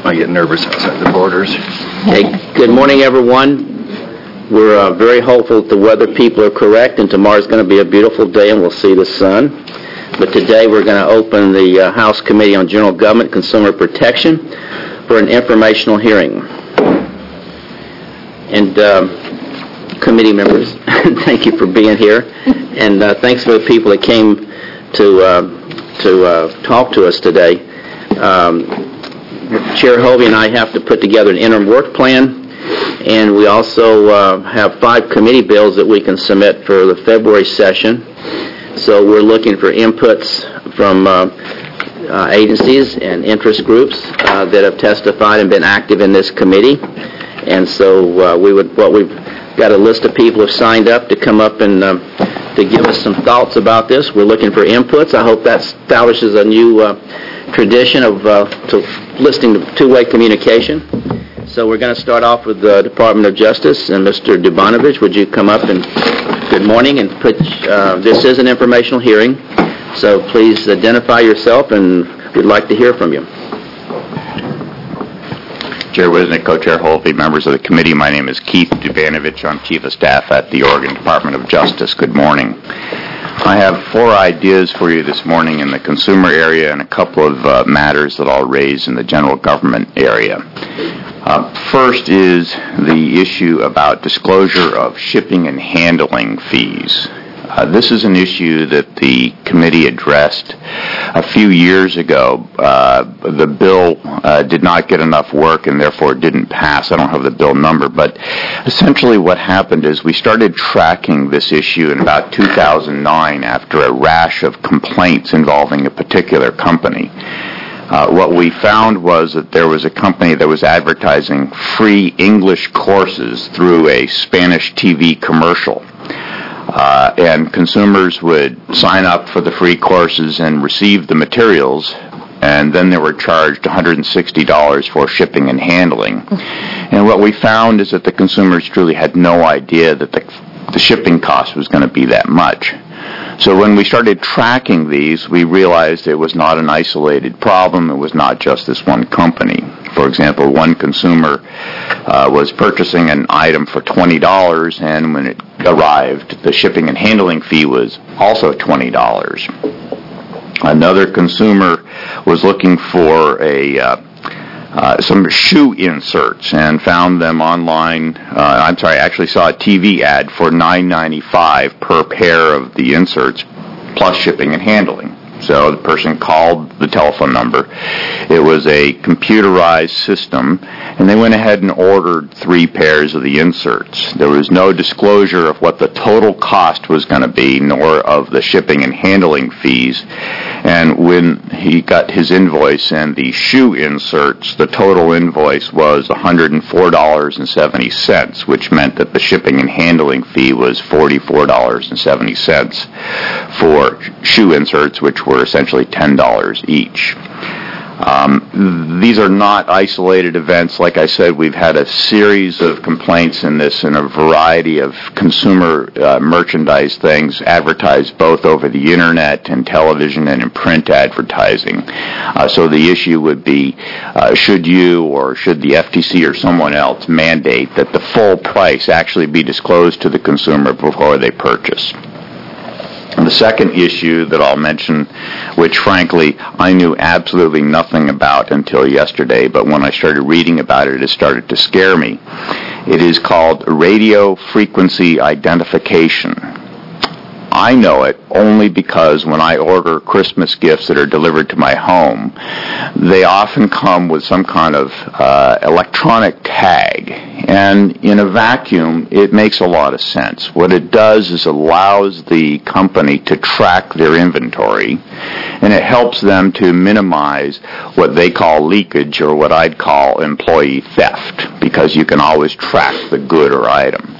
I get nervous outside the borders. Hey, good morning, everyone. We're very hopeful that the weather people are correct, and tomorrow's going to be a beautiful day, and we'll see the sun. But today we're going to open the House Committee on General Government and Consumer Protection for an informational hearing. And committee members, thank you for being here, and thanks for the people that came to talk to us today. Chair Hovey and I have to put together an interim work plan, and we also have 5 committee bills that we can submit for the February session. So we're looking for inputs from agencies and interest groups that have testified and been active in this committee. And so we've got a list of people who have signed up to come up and to give us some thoughts about this. We're looking for inputs. I hope that establishes a new tradition of listening to two-way communication. So we're going to start off with the Department of Justice, and Mr. Dubanovich, would you come up and good morning and put, this is an informational hearing, so please identify yourself and we'd like to hear from you. Chair Wisnick, Co-Chair Hovey, members of the committee, my name is Keith Dubanovich. I'm Chief of Staff at the Oregon Department of Justice. Good morning. I have 4 ideas for you this morning in the consumer area and a couple of matters that I'll raise in the general government area. First is the issue about disclosure of shipping and handling fees. This is an issue that the committee addressed a few years ago. The bill did not get enough work and therefore didn't pass. I don't have the bill number, but essentially what happened is we started tracking this issue in about 2009 after a rash of complaints involving a particular company. What we found was that there was a company that was advertising free English courses through a Spanish TV commercial. And consumers would sign up for the free courses and receive the materials, and then they were charged $160 for shipping and handling. And what we found is that the consumers truly had no idea that the shipping cost was going to be that much. So when we started tracking these, we realized it was not an isolated problem. It was not just this one company. For example, one consumer was purchasing an item for $20, and when it arrived, the shipping and handling fee was also $20. Another consumer was looking for some shoe inserts and found them online. Actually saw a TV ad for $9.95 per pair of the inserts, plus shipping and handling. So the person called the telephone number. It was a computerized system, and they went ahead and ordered 3 pairs of the inserts. There was no disclosure of what the total cost was going to be, nor of the shipping and handling fees. And when he got his invoice and the shoe inserts, the total invoice was $104.70, which meant that the shipping and handling fee was $44.70 for shoe inserts, which were essentially $10 each. These are not isolated events. Like I said, we've had a series of complaints in this in a variety of consumer merchandise things advertised both over the internet and television and in print advertising. So the issue would be, should you or should the FTC or someone else mandate that the full price actually be disclosed to the consumer before they purchase? And the second issue that I'll mention, which frankly I knew absolutely nothing about until yesterday, but when I started reading about it, it started to scare me. It is called radio frequency identification. I know it only because when I order Christmas gifts that are delivered to my home, they often come with some kind of electronic tag. And in a vacuum, it makes a lot of sense. What it does is allows the company to track their inventory, and it helps them to minimize what they call leakage, or what I'd call employee theft, because you can always track the good or item.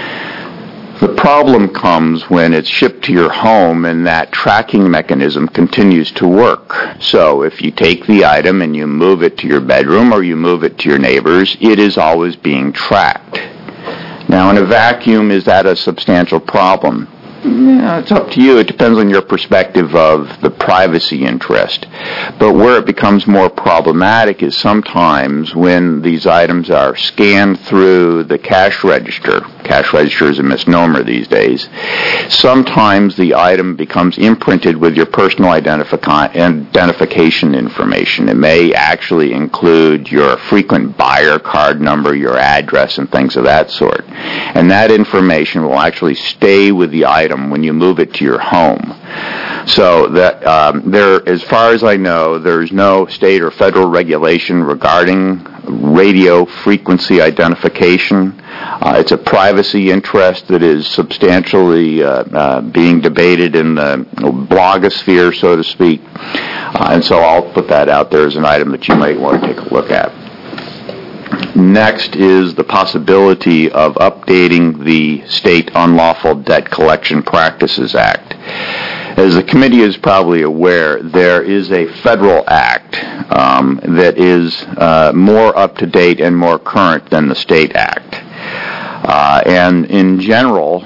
The problem comes when it's shipped to your home and that tracking mechanism continues to work. So if you take the item and you move it to your bedroom or you move it to your neighbor's, it is always being tracked. Now, in a vacuum, is that a substantial problem? Yeah, it's up to you. It depends on your perspective of the privacy interest. But where it becomes more problematic is sometimes when these items are scanned through the cash register. Cash register is a misnomer these days. Sometimes the item becomes imprinted with your personal identification information. It may actually include your frequent buyer card number, your address, and things of that sort. And that information will actually stay with the item when you move it to your home. So that as far as I know, there's no state or federal regulation regarding radio frequency identification. It's a privacy interest that is substantially being debated in the blogosphere, so to speak. And so I'll put that out there as an item that you might want to take a look at. Next is the possibility of updating the State Unlawful Debt Collection Practices Act. As the committee is probably aware, there is a federal act that is more up-to-date and more current than the state act. And in general,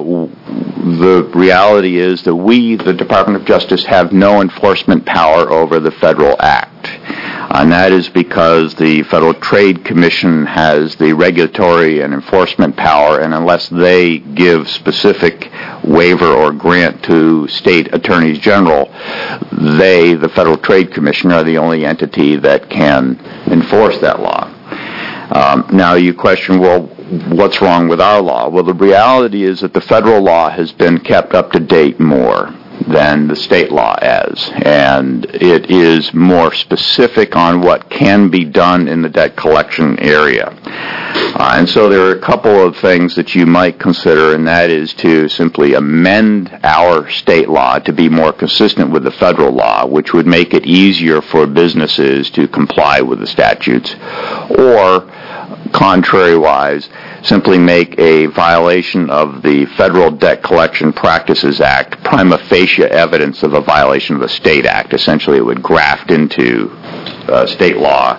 the reality is that we, the Department of Justice, have no enforcement power over the federal act. And that is because the Federal Trade Commission has the regulatory and enforcement power, and unless they give specific waiver or grant to state attorneys general, they, the Federal Trade Commission, are the only entity that can enforce that law. Now you question, well, what's wrong with our law? Well, the reality is that the federal law has been kept up to date more than the state law is, and it is more specific on what can be done in the debt collection area. And so there are a couple of things that you might consider, and that is to simply amend our state law to be more consistent with the federal law, which would make it easier for businesses to comply with the statutes, or contrary-wise, simply make a violation of the Federal Debt Collection Practices Act prima facie evidence of a violation of the state act. Essentially, it would graft into state law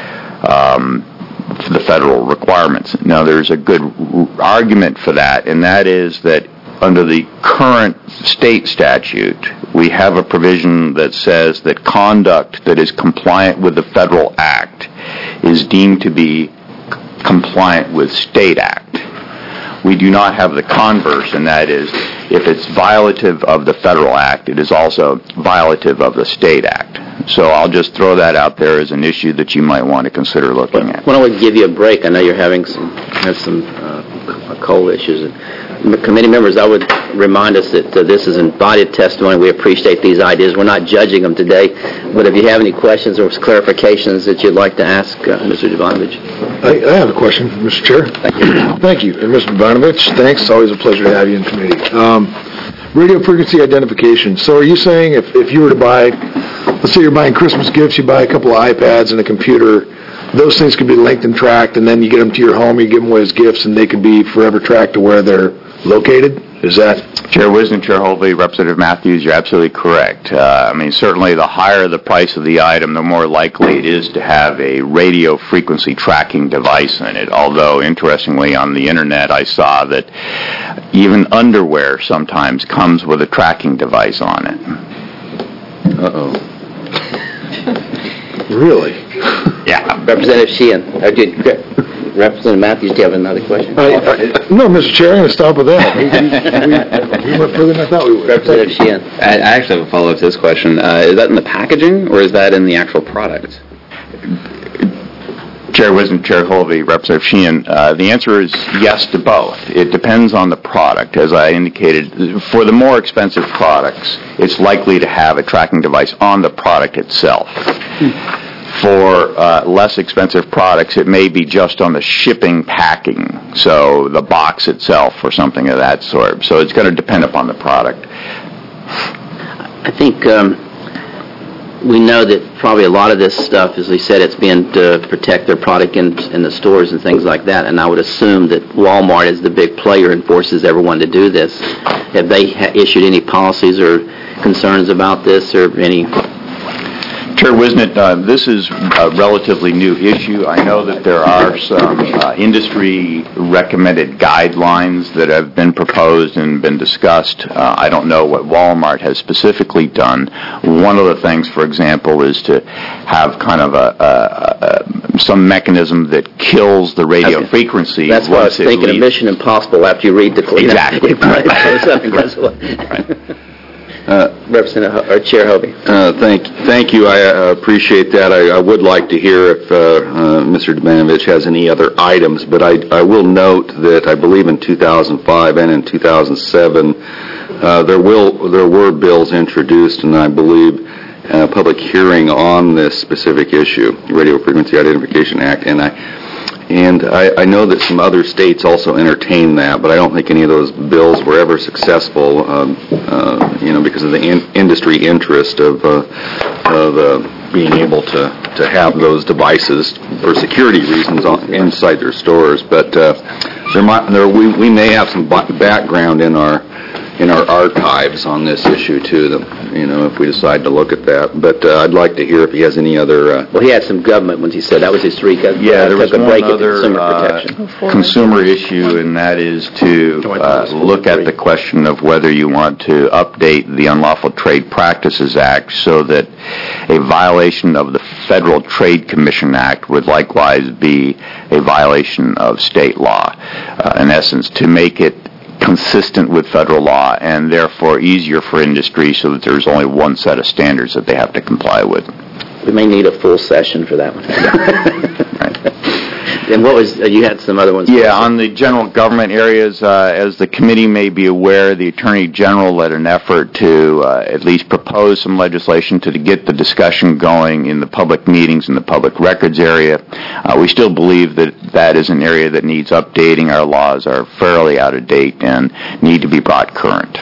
the federal requirements. Now, there's a good argument for that, and that is that under the current state statute, we have a provision that says that conduct that is compliant with the federal act is deemed to be compliant with state act. We do not have the converse, and that is, if it's violative of the federal act, it is also violative of the state act. So I'll just throw that out there as an issue that you might want to consider looking at. Why don't we give you a break? I know you're having some cold issues. Committee members, I would remind us that this is embodied testimony. We appreciate these ideas. We're not judging them today, but if you have any questions or clarifications that you'd like to ask Mr. Jovanovich. I have a question, Mr. Chair. Thank you. Thank you. And Mr. Jovanovich, thanks. It's always a pleasure to have you in committee. Radio frequency identification. So are you saying if you were to buy, let's say you're buying Christmas gifts, you buy a couple of iPads and a computer, those things could be linked and tracked, and then you get them to your home, you give them away as gifts, and they could be forever tracked to where they're located? Is that? Chair Wisdom, Chair Holvey, Representative Matthews, you're absolutely correct. Certainly the higher the price of the item, the more likely it is to have a radio frequency tracking device in it. Although, interestingly, on the internet I saw that even underwear sometimes comes with a tracking device on it. Uh-oh. Really? Yeah. Representative Sheehan. Representative Matthews, do you have another question? No, Mr. Chair, I'm going to stop with that. We went further than I thought we would. Representative Sheehan. I actually have a follow-up to this question. Is that in the packaging, or is that in the actual product? Chair Wisdom, Chair Holvey, Representative Sheehan, the answer is yes to both. It depends on the product. As I indicated, for the more expensive products, it's likely to have a tracking device on the product itself. For less expensive products, it may be just on the shipping packing, so the box itself or something of that sort. So it's going to depend upon the product. I think we know that probably a lot of this stuff, as we said, it's being to protect their product in the stores and things like that, and I would assume that Walmart, as the big player, enforces everyone to do this. Have they issued any policies or concerns about this, or any? Chair Wisnett, this is a relatively new issue. I know that there are some industry-recommended guidelines that have been proposed and been discussed. I don't know what Walmart has specifically done. One of the things, for example, is to have kind of some mechanism that kills the radio frequency. That's why I was thinking of Mission Impossible after you read the clean. Exactly. Representative or Chair Hovey. Thank you. I appreciate that. I would like to hear if Mr. Debanovich has any other items, but I will note that I believe in 2005 and in 2007 there were bills introduced, and I believe a public hearing on this specific issue, Radio Frequency Identification Act, and I know that some other states also entertained that, but I don't think any of those bills were ever successful, because of the industry interest of being able to have those devices for security reasons inside their stores. But we may have some background in our archives on this issue too, if we decide to look at that. But I'd like to hear if he has any other... Well, he had some government ones, he said. That was his three. Yeah, there was a break one at other consumer protection. consumer issue, and that is to look at the question of whether you want to update the Unlawful Trade Practices Act so that a violation of the Federal Trade Commission Act would likewise be a violation of state law. In essence, to make it consistent with federal law and therefore easier for industry so that there's only one set of standards that they have to comply with. We may need a full session for that one. Right. And you had some other ones? Yeah, on the general government areas, as the committee may be aware, the Attorney General led an effort to at least propose some legislation to get the discussion going in the public meetings in the public records area. We still believe that is an area that needs updating. Our laws are fairly out of date and need to be brought current.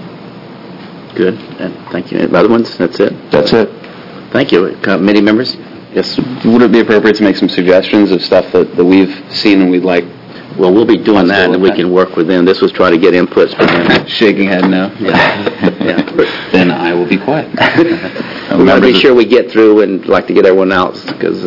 Good, and thank you. Other ones? That's it? That's it. Thank you. Committee members? Yes. Would it be appropriate to make some suggestions of stuff that we've seen and we'd like? Well, we'll be doing that, and we can work with them. This was try to get inputs from them. Shaking head no. Yeah. Then I will be quiet. We want to be sure we get through and like to get everyone out, because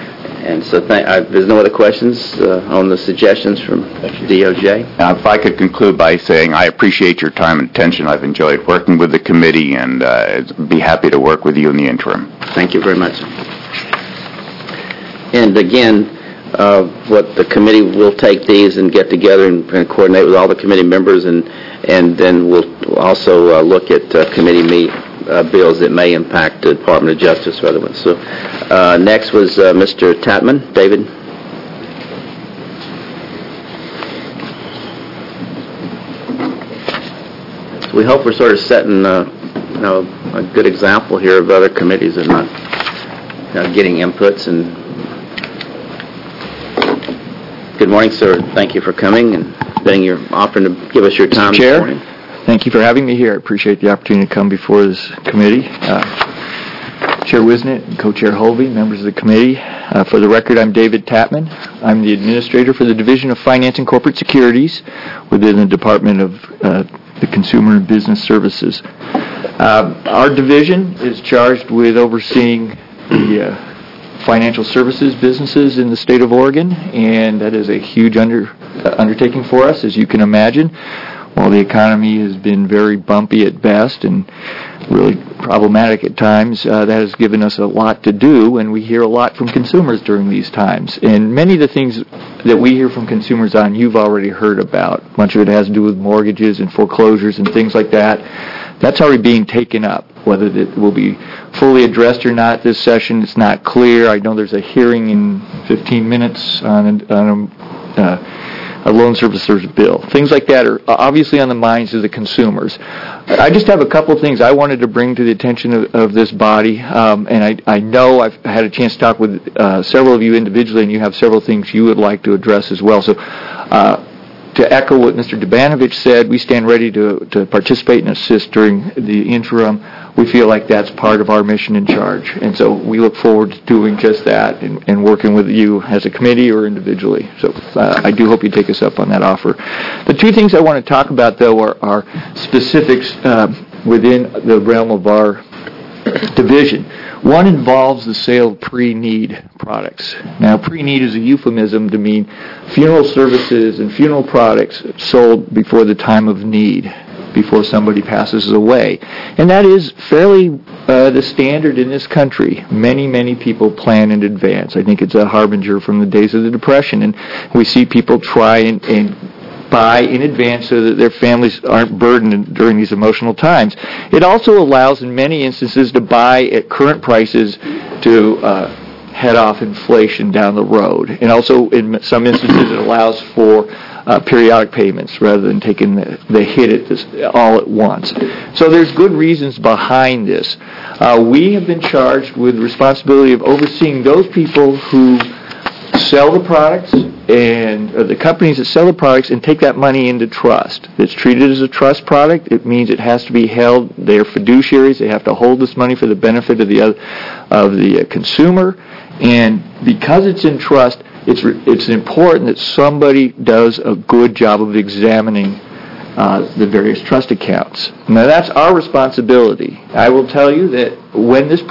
there's no other questions on the suggestions from DOJ? Now, if I could conclude by saying I appreciate your time and attention. I've enjoyed working with the committee and be happy to work with you in the interim. Thank you very much. And again, what the committee will take these and get together and coordinate with all the committee members, and then we'll also look at committee bills that may impact the Department of Justice or other ones. So next was Mr. Tatman. David? So we hope we're sort of setting a good example here of other committees and not getting inputs. And good morning, sir. Thank you for coming and offering to give us your time Chair, this morning. Thank you for having me here. I appreciate the opportunity to come before this committee. Chair Wisnett and Co-Chair Hovey, members of the committee. For the record, I'm David Tatman. I'm the administrator for the Division of Finance and Corporate Securities within the Department of the Consumer and Business Services. Our division is charged with overseeing the financial services businesses in the state of Oregon, and that is a huge undertaking for us, as you can imagine. While the economy has been very bumpy at best and really problematic at times, that has given us a lot to do, and we hear a lot from consumers during these times. And many of the things that we hear from consumers on, you've already heard about. Much of it has to do with mortgages and foreclosures and things like that. That's already being taken up. Whether it will be fully addressed or not this session, it's not clear. I know there's a hearing in 15 minutes on a loan servicer's bill. Things like that are obviously on the minds of the consumers. I just have a couple of things I wanted to bring to the attention of this body, and I know I've had a chance to talk with several of you individually, and you have several things you would like to address as well. So to echo what Mr. Debanovich said, we stand ready to participate and assist during the interim. We feel like that's part of our mission and charge. And so we look forward to doing just that and working with you as a committee or individually. So I do hope you take us up on that offer. The two things I want to talk about, though, are specifics within the realm of our division. One involves the sale of pre-need products. Now, pre-need is a euphemism to mean funeral services and funeral products sold before the time of need, before somebody passes away. And that is fairly the standard in this country. Many, many people plan in advance. I think it's a harbinger from the days of the Depression, and we see people try and buy in advance so that their families aren't burdened during these emotional times. It also allows, in many instances, to buy at current prices to head off inflation down the road. And also, in some instances, it allows for periodic payments rather than taking the hit all at once. So there's good reasons behind this. We have been charged with the responsibility of overseeing those people who sell the products and the companies that sell the products and take that money into trust. It's treated as a trust product. It means it has to be held. They are fiduciaries. They have to hold this money for the benefit of the consumer. And because it's in trust, it's important that somebody does a good job of examining the various trust accounts. Now, that's our responsibility. I will tell you that when this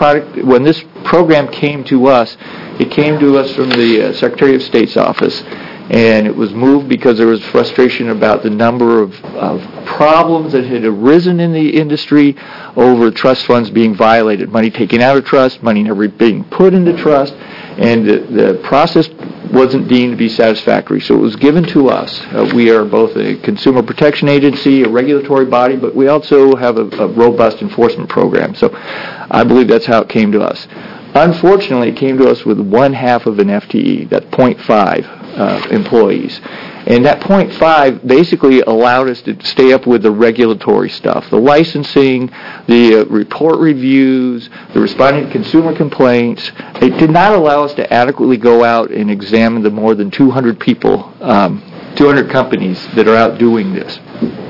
program came to us, it came to us from the Secretary of State's office, and it was moved because there was frustration about the number of problems that had arisen in the industry over trust funds being violated, money taken out of trust, money never being put into trust, and the process wasn't deemed to be satisfactory, so it was given to us. We are both a consumer protection agency, a regulatory body, but we also have a robust enforcement program, so I believe that's how it came to us. Unfortunately, it came to us with 1/2 of an FTE, that 0.5 employees. And that 0.5 basically allowed us to stay up with the regulatory stuff, the licensing, the report reviews, the responding to consumer complaints. It did not allow us to adequately go out and examine the more than 200 people, 200 companies that are out doing this.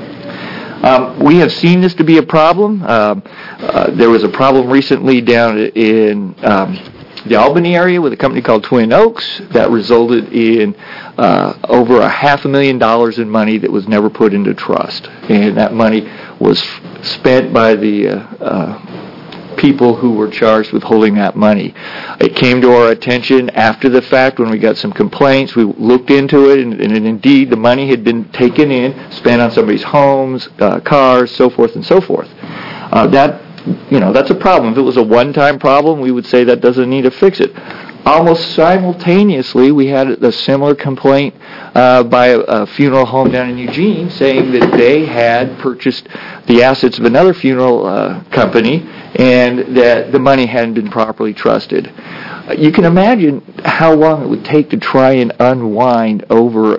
We have seen this to be a problem. There was a problem recently down in the Albany area with a company called Twin Oaks that resulted in over $500,000 in money that was never put into trust. And that money was spent by the people who were charged with holding that money. It came to our attention after the fact when we got some complaints. We looked into it, and indeed the money had been taken in, spent on somebody's homes, cars, so forth and so forth. That's a problem. If it was a one-time problem, we would say that doesn't need to fix it. Almost simultaneously, we had a similar complaint by a funeral home down in Eugene saying that they had purchased the assets of another funeral company and that the money hadn't been properly trusted. You can imagine how long it would take to try and unwind over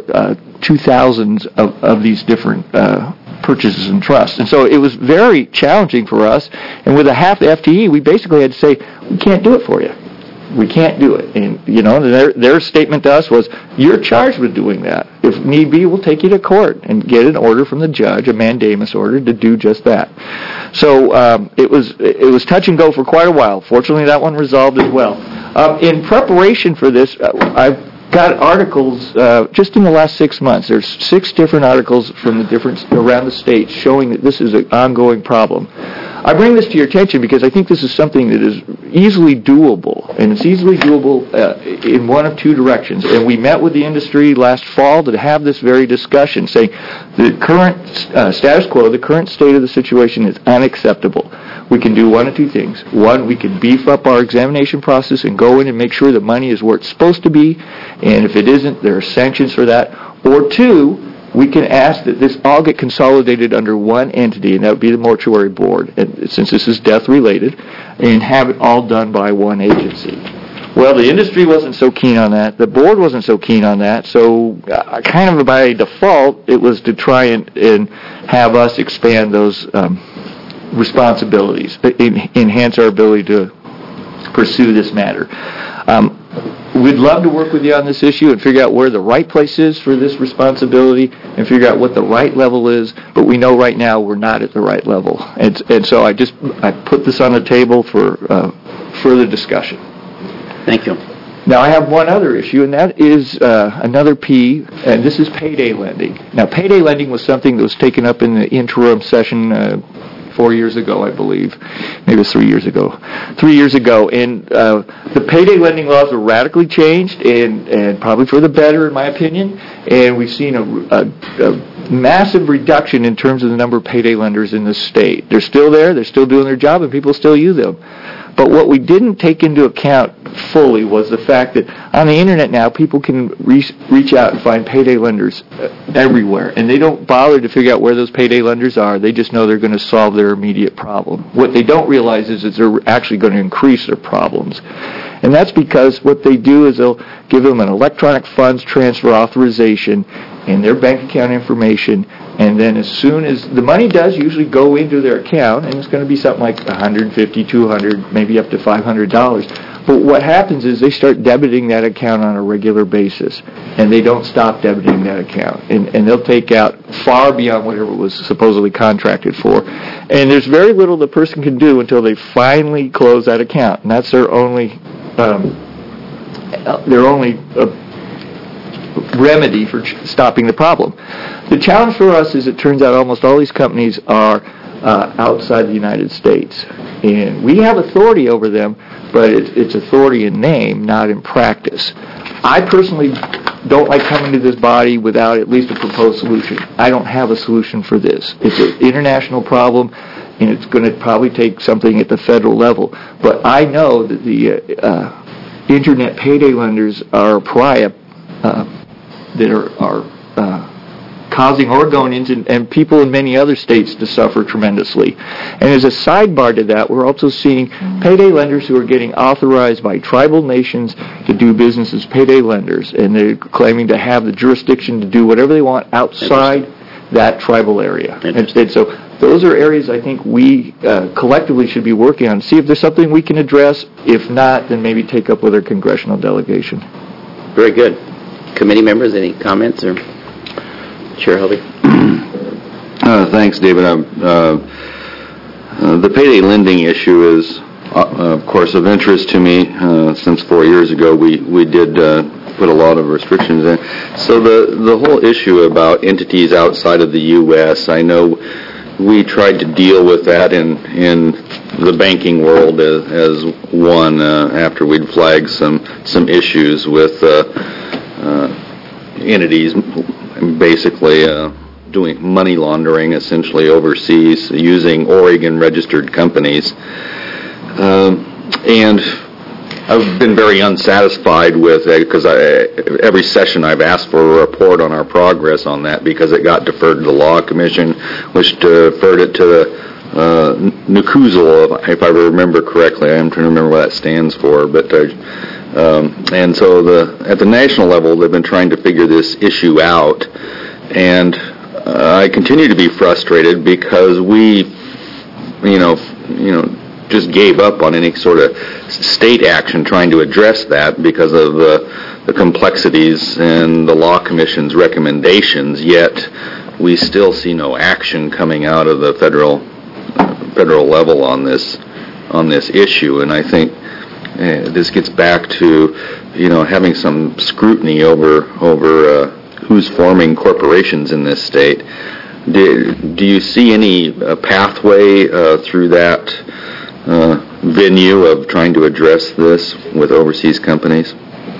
2,000 of these different purchases and trusts. And so it was very challenging for us. And with a half FTE, we basically had to say, we can't do it for you. We can't do it. And, their statement to us was, you're charged with doing that. If need be, we'll take you to court and get an order from the judge, a mandamus order, to do just that. So it was touch and go for quite a while. Fortunately, that one resolved as well. In preparation for this, I've got articles just in the last 6 months. There's 6 different articles from around the state showing that this is an ongoing problem. I bring this to your attention because I think this is something that is easily doable, and it's easily doable in one of two directions. And we met with the industry last fall to have this very discussion, saying the current status quo, the current state of the situation is unacceptable. We can do one of two things. One, we can beef up our examination process and go in and make sure the money is where it's supposed to be, and if it isn't, there are sanctions for that. Or two, we can ask that this all get consolidated under one entity, and that would be the mortuary board, and since this is death-related, and have it all done by one agency. Well, the industry wasn't so keen on that. The board wasn't so keen on that, so kind of by default, it was to try and have us expand those responsibilities, enhance our ability to pursue this matter. We'd love to work with you on this issue and figure out where the right place is for this responsibility and figure out what the right level is, but we know right now we're not at the right level. And so I put this on the table for further discussion. Thank you. Now, I have one other issue, and that is another P, and this is payday lending. Now, payday lending was something that was taken up in the interim session 4 years ago, I believe. Maybe it was 3 years ago. 3 years ago, and the payday lending laws were radically changed, and probably for the better, in my opinion. And we've seen a massive reduction in terms of the number of payday lenders in the state. They're still there, they're still doing their job, and people still use them. But what we didn't take into account fully was the fact that on the internet now, people can reach out and find payday lenders everywhere, and they don't bother to figure out where those payday lenders are. They just know they're going to solve their immediate problem. What they don't realize is that they're actually going to increase their problems. And that's because what they do is they'll give them an electronic funds transfer authorization and their bank account information, and then as soon as the money does usually go into their account, and it's going to be something like $150, $200, maybe up to $500. But what happens is they start debiting that account on a regular basis, and they don't stop debiting that account. And they'll take out far beyond whatever it was supposedly contracted for. And there's very little the person can do until they finally close that account, and that's their only remedy for stopping the problem. The challenge for us is it turns out almost all these companies are outside the United States. And we have authority over them, but it's authority in name, not in practice. I personally don't like coming to this body without at least a proposed solution. I don't have a solution for this. It's an international problem, and it's going to probably take something at the federal level. But I know that the internet payday lenders are a pariah that are causing Oregonians and people in many other states to suffer tremendously. And as a sidebar to that, we're also seeing payday lenders who are getting authorized by tribal nations to do business as payday lenders, and they're claiming to have the jurisdiction to do whatever they want outside that tribal area. And so those are areas I think we collectively should be working on, see if there's something we can address. If not, then maybe take up with our congressional delegation. Very good. Committee members, any comments? Or Chair Hovey? Thanks, David. The payday lending issue is, of course, of interest to me. Since 4 years ago, we did put a lot of restrictions in. So the whole issue about entities outside of the U.S., I know we tried to deal with that in the banking world as one after we'd flagged some issues with entities basically doing money laundering essentially overseas using Oregon-registered companies. And I've been very unsatisfied with it because every session I've asked for a report on our progress on that because it got deferred to the Law Commission, which deferred it to the NCUSL, if I remember correctly. I'm trying to remember what that stands for, but and so at the national level, they've been trying to figure this issue out, and I continue to be frustrated because we, just gave up on any sort of state action trying to address that because of the complexities and the Law Commission's recommendations. Yet we still see no action coming out of the federal level on this issue, and I think this gets back to having some scrutiny over who's forming corporations in this state. Do you see any pathway through that venue of trying to address this with overseas companies?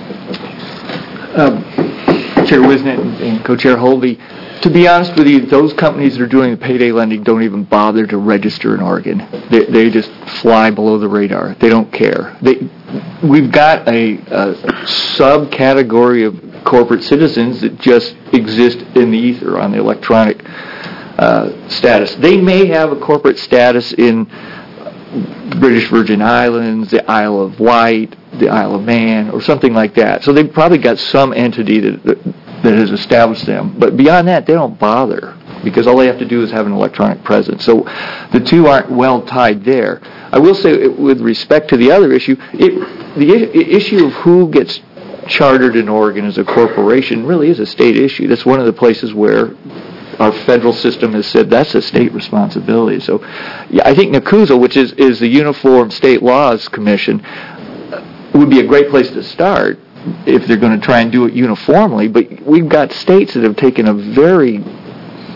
Chair Wisnett and Co-Chair Holvey, to be honest with you, those companies that are doing the payday lending don't even bother to register in Oregon. They just fly below the radar. They don't care. We've got a subcategory of corporate citizens that just exist in the ether on the electronic status. They may have a corporate status in British Virgin Islands, the Isle of Wight, the Isle of Man, or something like that. So they've probably got some entity that has established them. But beyond that, they don't bother because all they have to do is have an electronic presence. So the two aren't well tied there. I will say, with respect to the other issue, the issue of who gets chartered in Oregon as a corporation really is a state issue. That's one of the places where our federal system has said that's a state responsibility. So yeah, I think NCUSL, which is the Uniform State Laws Commission, would be a great place to start if they're going to try and do it uniformly. But we've got states that have taken a very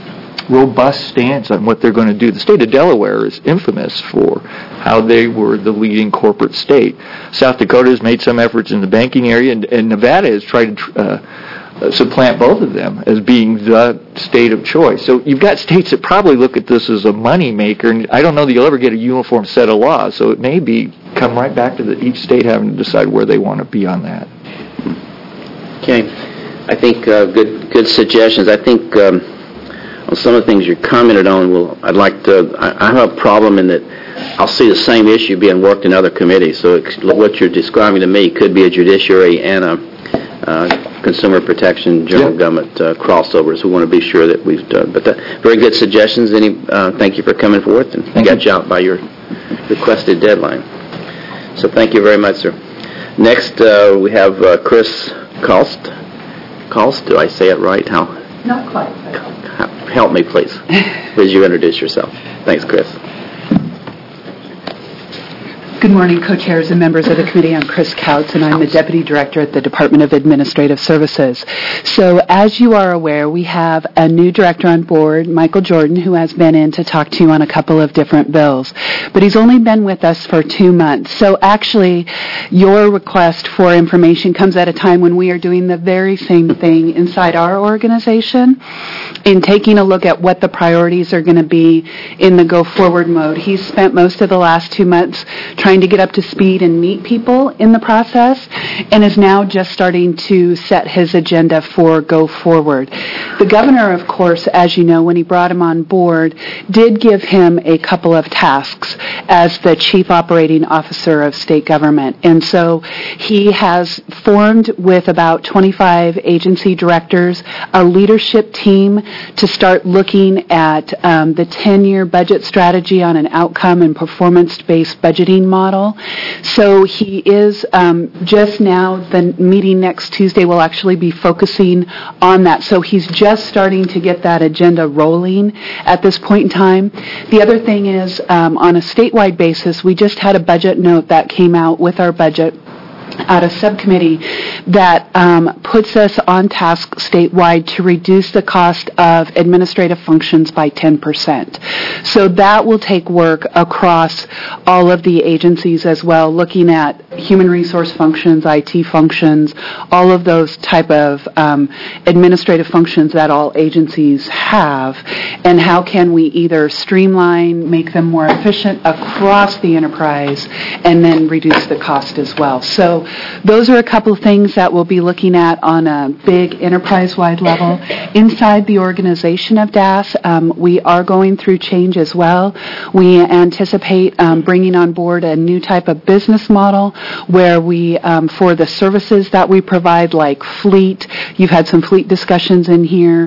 robust stance on what they're going to do. The state of Delaware is infamous for how they were the leading corporate state. South Dakota has made some efforts in the banking area, and Nevada has tried to supplant both of them as being the state of choice. So you've got states that probably look at this as a money maker, and I don't know that you'll ever get a uniform set of laws, so it may come right back to each state having to decide where they want to be on that. Okay. I think good suggestions. I think on some of the things you commented on, I have a problem in that I'll see the same issue being worked in other committees. So what you're describing to me could be a judiciary and a consumer protection, general government crossovers. We want to be sure that we've done. But very good suggestions. Thank you for coming forth and got you out by your requested deadline. So thank you very much, sir. Next, we have Chris Kalst. Kalst, do I say it right? How? Not quite. Help me, please. Please, you introduce yourself. Thanks, Chris. Good morning, co-chairs and members of the committee. I'm Chris Kautz, and I'm the Deputy Director at the Department of Administrative Services. So, as you are aware, we have a new director on board, Michael Jordan, who has been in to talk to you on a couple of different bills. But he's only been with us for 2 months. So, actually, your request for information comes at a time when we are doing the very same thing inside our organization in taking a look at what the priorities are going to be in the go-forward mode. He's spent most of the last 2 months trying to get up to speed and meet people in the process, and is now just starting to set his agenda for go forward. The governor, of course, as you know, when he brought him on board, did give him a couple of tasks as the chief operating officer of state government. And so he has formed with about 25 agency directors a leadership team to start looking at the 10-year budget strategy on an outcome and performance-based budgeting model. So he is just now, the meeting next Tuesday will actually be focusing on that. So he's just starting to get that agenda rolling at this point in time. The other thing is, on a statewide basis, we just had a budget note that came out with our budget at a subcommittee that puts us on task statewide to reduce the cost of administrative functions by 10%. So that will take work across all of the agencies as well, looking at human resource functions, IT functions, all of those type of administrative functions that all agencies have, and how can we either streamline, make them more efficient across the enterprise, and then reduce the cost as well. So those are a couple of things that we'll be looking at on a big enterprise-wide level. Inside the organization of DAS, we are going through change as well. We anticipate bringing on board a new type of business model where we, for the services that we provide, like fleet, you've had some fleet discussions in here,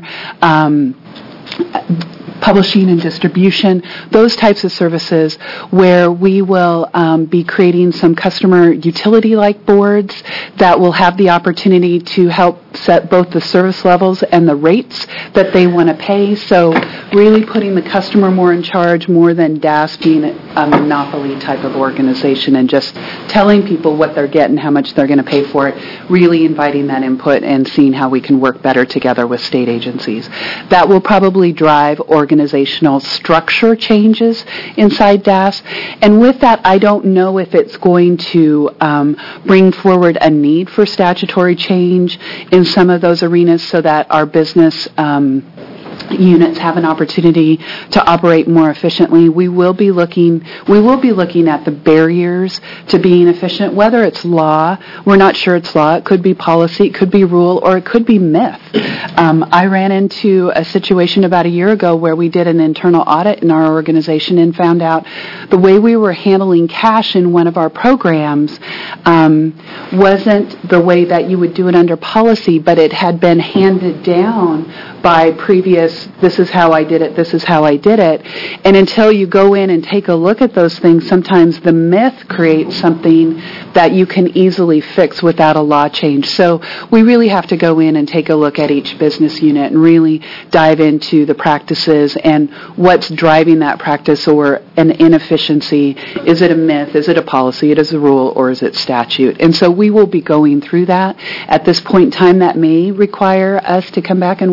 publishing and distribution, those types of services where we will be creating some customer utility-like boards that will have the opportunity to help set both the service levels and the rates that they want to pay. So really putting the customer more in charge, more than DAS being a monopoly type of organization and just telling people what they're getting, how much they're going to pay for it, really inviting that input and seeing how we can work better together with state agencies. That will probably drive organizational structure changes inside DAS. And with that, I don't know if it's going to bring forward a need for statutory change in some of those arenas so that our business units have an opportunity to operate more efficiently. We will be looking at the barriers to being efficient, whether it's law. We're not sure it's law. It could be policy, it could be rule, or it could be myth. I ran into a situation about a year ago where we did an internal audit in our organization and found out the way we were handling cash in one of our programs wasn't the way that you would do it under policy, but it had been handed down by previous, this is how I did it, this is how I did it. And until you go in and take a look at those things, sometimes the myth creates something that you can easily fix without a law change. So we really have to go in and take a look at each business unit and really dive into the practices and what's driving that practice or an inefficiency. Is it a myth? Is it a policy? Is it a rule? Or is it statute? And so we will be going through that. At this point in time, that may require us to come back and work with you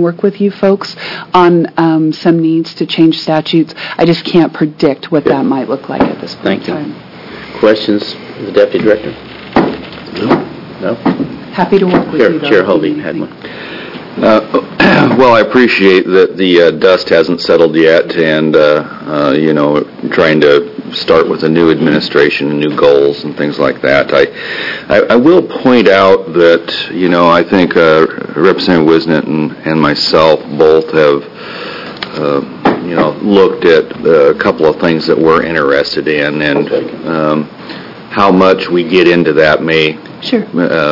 you folks on some needs to change statutes. I just can't predict what that might look like at this point Thank you. in time. Questions of the Deputy Director? No? Happy to work with you, though. Chair if you Hovey need had anything. one. Well, I appreciate that the dust hasn't settled yet, and trying to start with a new administration and new goals and things like that. I will point out that I think Representative Wisnet and myself both have looked at a couple of things that we're interested in, and how much we get into that may. Sure.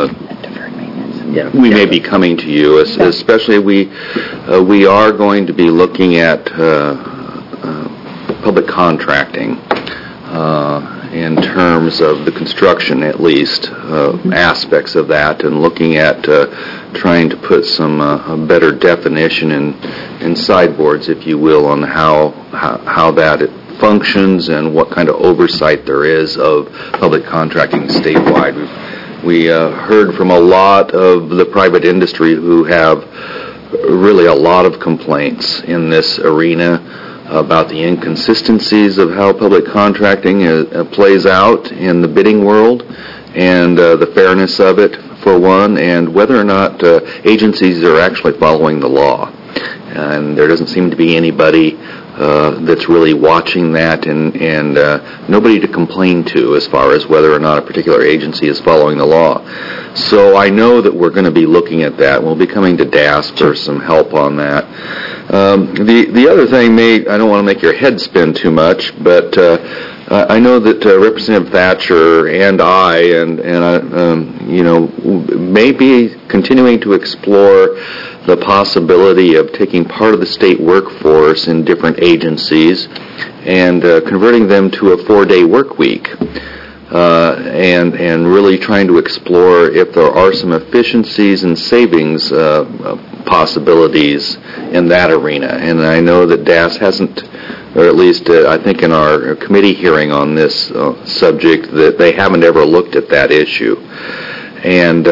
We may be coming to you, especially we are going to be looking at public contracting in terms of the construction, at least, aspects of that, and looking at trying to put some better definition in sideboards, if you will, on how that functions and what kind of oversight there is of public contracting statewide. We heard from a lot of the private industry who have really a lot of complaints in this arena about the inconsistencies of how public contracting plays out in the bidding world, and the fairness of it, for one, and whether or not agencies are actually following the law. And there doesn't seem to be anybody that's really watching that, and nobody to complain to as far as whether or not a particular agency is following the law. So I know that we're going to be looking at that. We'll be coming to DAS for some help on that. The other thing I don't want to make your head spin too much, but I know that Representative Thatcher and I may be continuing to explore the possibility of taking part of the state workforce in different agencies and converting them to a 4-day work week, and really trying to explore if there are some efficiencies and savings possibilities in that arena. And I know that DAS hasn't, or at least I think in our committee hearing on this subject, that they haven't ever looked at that issue. And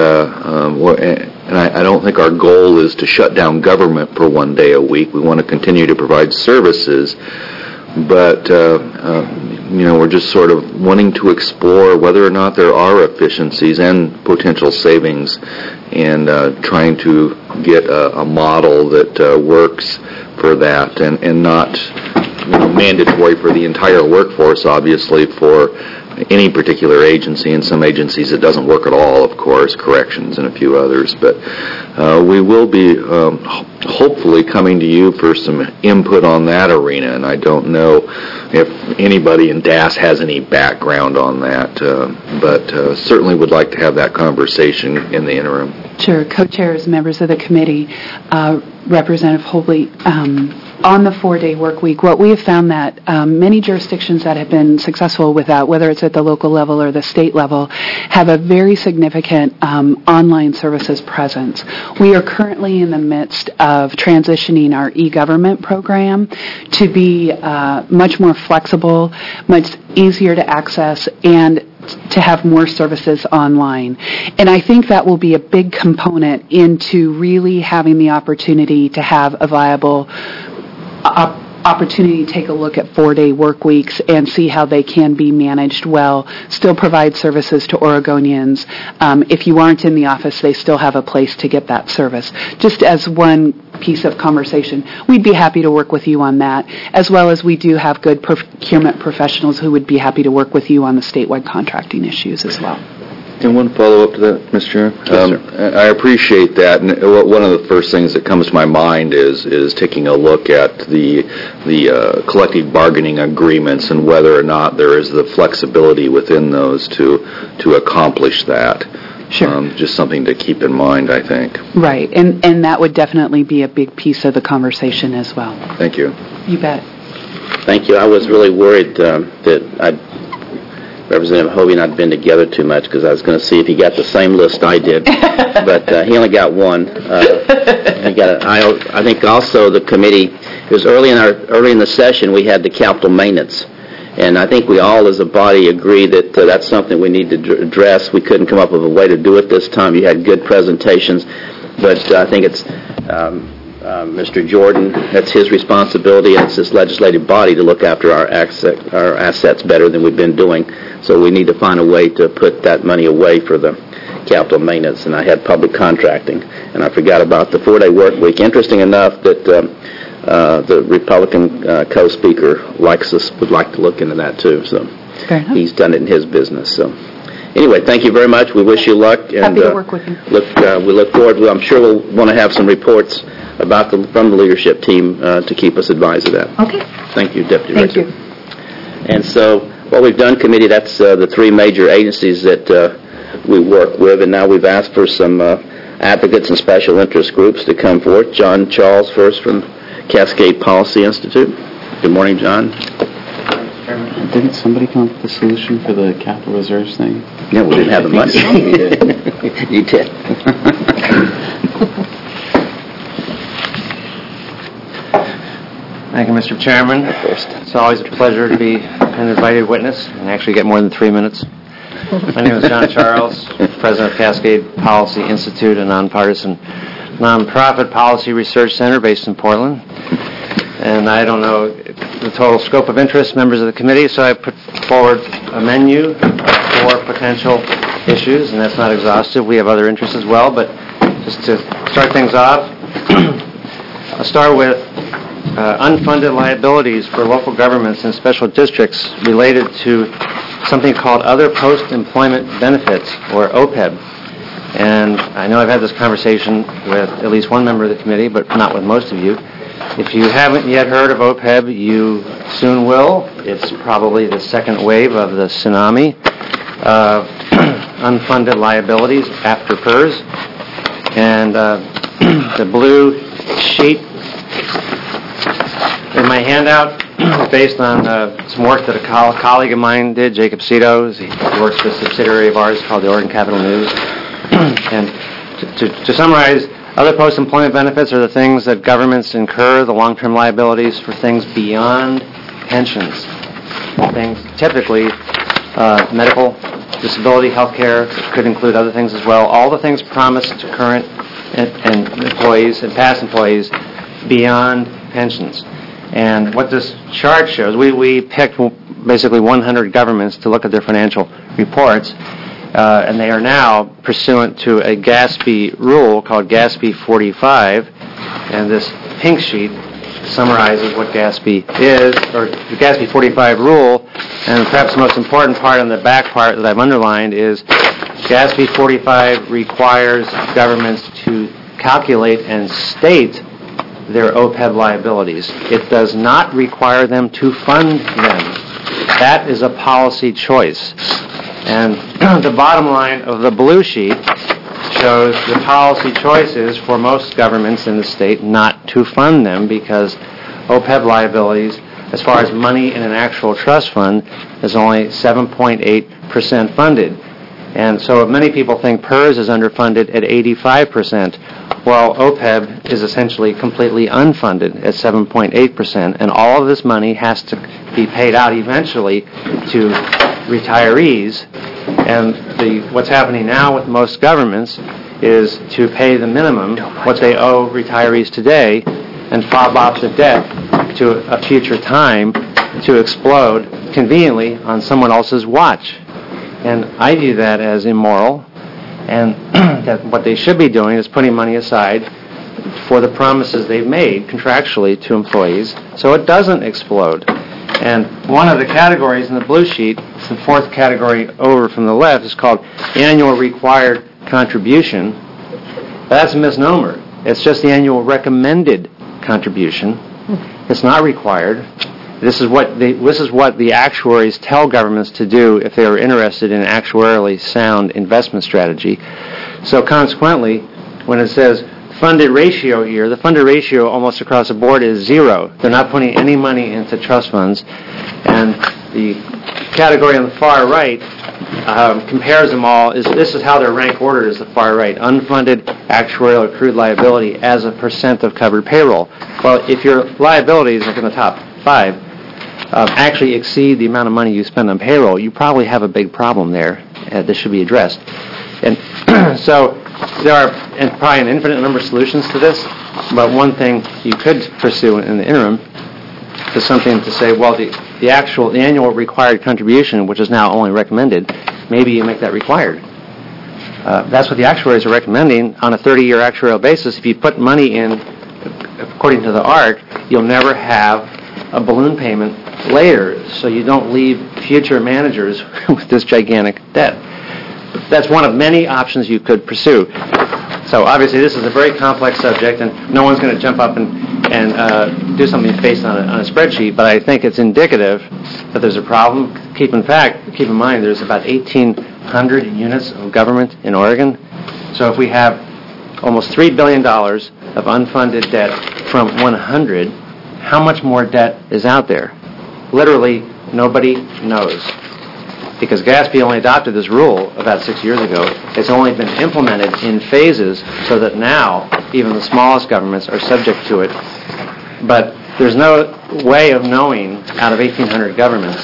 I don't think our goal is to shut down government for 1 day a week. We want to continue to provide services, but we're just sort of wanting to explore whether or not there are efficiencies and potential savings, and trying to get a model that works for that, and not mandatory for the entire workforce, obviously, for any particular agency. In some agencies it doesn't work at all, of course, corrections and a few others. But we will be hopefully coming to you for some input on that arena, and I don't know if anybody in DAS has any background on that, but certainly would like to have that conversation in the interim. Sure. Co-chairs, members of the committee, Representative Hovey, on the 4-day work week, what we have found that many jurisdictions that have been successful with that, whether it's at the local level or the state level, have a very significant online services presence. We are currently in the midst of transitioning our e-government program to be much more flexible, much easier to access, and to have more services online. And I think that will be a big component into really having the opportunity to have a viable opportunity to take a look at 4-day work weeks and see how they can be managed well, still provide services to Oregonians. If you aren't in the office, they still have a place to get that service. Just as one piece of conversation, we'd be happy to work with you on that, as well as we do have good procurement professionals who would be happy to work with you on the statewide contracting issues as well. And one follow-up to that, Mr. Chair? Yes, sir. I appreciate that. And one of the first things that comes to my mind is taking a look at the collective bargaining agreements and whether or not there is the flexibility within those to accomplish that. Sure. Just something to keep in mind, I think. Right, and that would definitely be a big piece of the conversation as well. Thank you. You bet. Thank you. I was really worried that Representative Hovey and I had been together too much, because I was going to see if he got the same list I did, but he only got one. I think also the committee, it was early in the session, we had the capital maintenance, and I think we all as a body agree that that's something we need to address. We couldn't come up with a way to do it this time. You had good presentations, but I think it's Mr. Jordan, that's his responsibility, and it's this legislative body to look after our assets better than we've been doing. So we need to find a way to put that money away for the capital maintenance. And I had public contracting, and I forgot about the 4-day work week. Interesting enough that the Republican co-speaker would like to look into that too. So he's done it in his business. So anyway, thank you very much. We wish you luck. And, happy to work with you. We look forward to, I'm sure we'll want to have some reports about from the leadership team to keep us advised of that. Okay. Thank you, Deputy Thank Director. you. And so what we've done, committee, that's the 3 major agencies that we work with, and now we've asked for some advocates and special interest groups to come forth. John Charles first from Cascade Policy Institute. Good morning, John. Didn't somebody come up with a solution for the capital reserves thing? Yeah, we didn't have the money. You did. Thank you, Mr. Chairman. It's always a pleasure to be an invited witness and actually get more than 3 minutes. My name is John Charles, President of Cascade Policy Institute, a nonpartisan nonprofit policy research center based in Portland. And I don't know the total scope of interest, members of the committee, so I put forward a menu of 4 potential issues, and that's not exhaustive. We have other interests as well, but just to start things off, I'll start with unfunded liabilities for local governments and special districts related to something called Other Post-Employment Benefits, or OPEB. And I know I've had this conversation with at least one member of the committee, but not with most of you. If you haven't yet heard of OPEB, you soon will. It's probably the second wave of the tsunami of unfunded liabilities after PERS. And the blue sheet in my handout is based on some work that a colleague of mine did, Jacob Cito. He works for a subsidiary of ours called the Oregon Capital News. And to summarize, other post-employment benefits are the things that governments incur, the long-term liabilities for things beyond pensions. Things typically medical, disability, health care, could include other things as well. All the things promised to current and employees and past employees beyond pensions. And what this chart shows, we picked basically 100 governments to look at their financial reports. And they are now pursuant to a GASB rule called GASB 45, and this pink sheet summarizes what GASB is, or the GASB 45 rule, and perhaps the most important part on the back part that I've underlined is GASB 45 requires governments to calculate and state their OPEB liabilities. It does not require them to fund them. That is a policy choice. And the bottom line of the blue sheet shows the policy choices for most governments in the state not to fund them because OPEB liabilities, as far as money in an actual trust fund, is only 7.8% funded. And so many people think PERS is underfunded at 85%, while OPEB is essentially completely unfunded at 7.8%. And all of this money has to be paid out eventually to retirees. And what's happening now with most governments is to pay the minimum, what they owe retirees today, and fob off the debt to a future time to explode conveniently on someone else's watch. And I view that as immoral, and that what they should be doing is putting money aside for the promises they've made contractually to employees so it doesn't explode. And one of the categories in the blue sheet, it's the 4th category over from the left, is called annual required contribution. That's a misnomer. It's just the annual recommended contribution. It's not required. This is what the actuaries tell governments to do if they are interested in an actuarially sound investment strategy. So consequently, when it says funded ratio here, the funded ratio almost across the board is 0. They're not putting any money into trust funds. And the category on the far right compares them all. This is how they're rank ordered as the far right. Unfunded actuarial accrued liability as a % of covered payroll. Well, if your liabilities, like in the top 5, actually exceed the amount of money you spend on payroll, you probably have a big problem there that should be addressed. And so there are probably an infinite number of solutions to this, but one thing you could pursue in the interim is something to say, well, the annual required contribution, which is now only recommended, maybe you make that required. That's what the actuaries are recommending on a 30-year actuarial basis. If you put money in, according to the ARC, you'll never have a balloon payment later, so you don't leave future managers with this gigantic debt. That's one of many options you could pursue. So obviously this is a very complex subject, and no one's going to jump up and do something based on a spreadsheet, but I think it's indicative that there's a problem. Keep in mind there's about 1,800 units of government in Oregon. So if we have almost $3 billion of unfunded debt from 100, how much more debt is out there? Literally, nobody knows. Because GASB only adopted this rule about 6 years ago. It's only been implemented in phases so that now even the smallest governments are subject to it. But there's no way of knowing out of 1,800 governments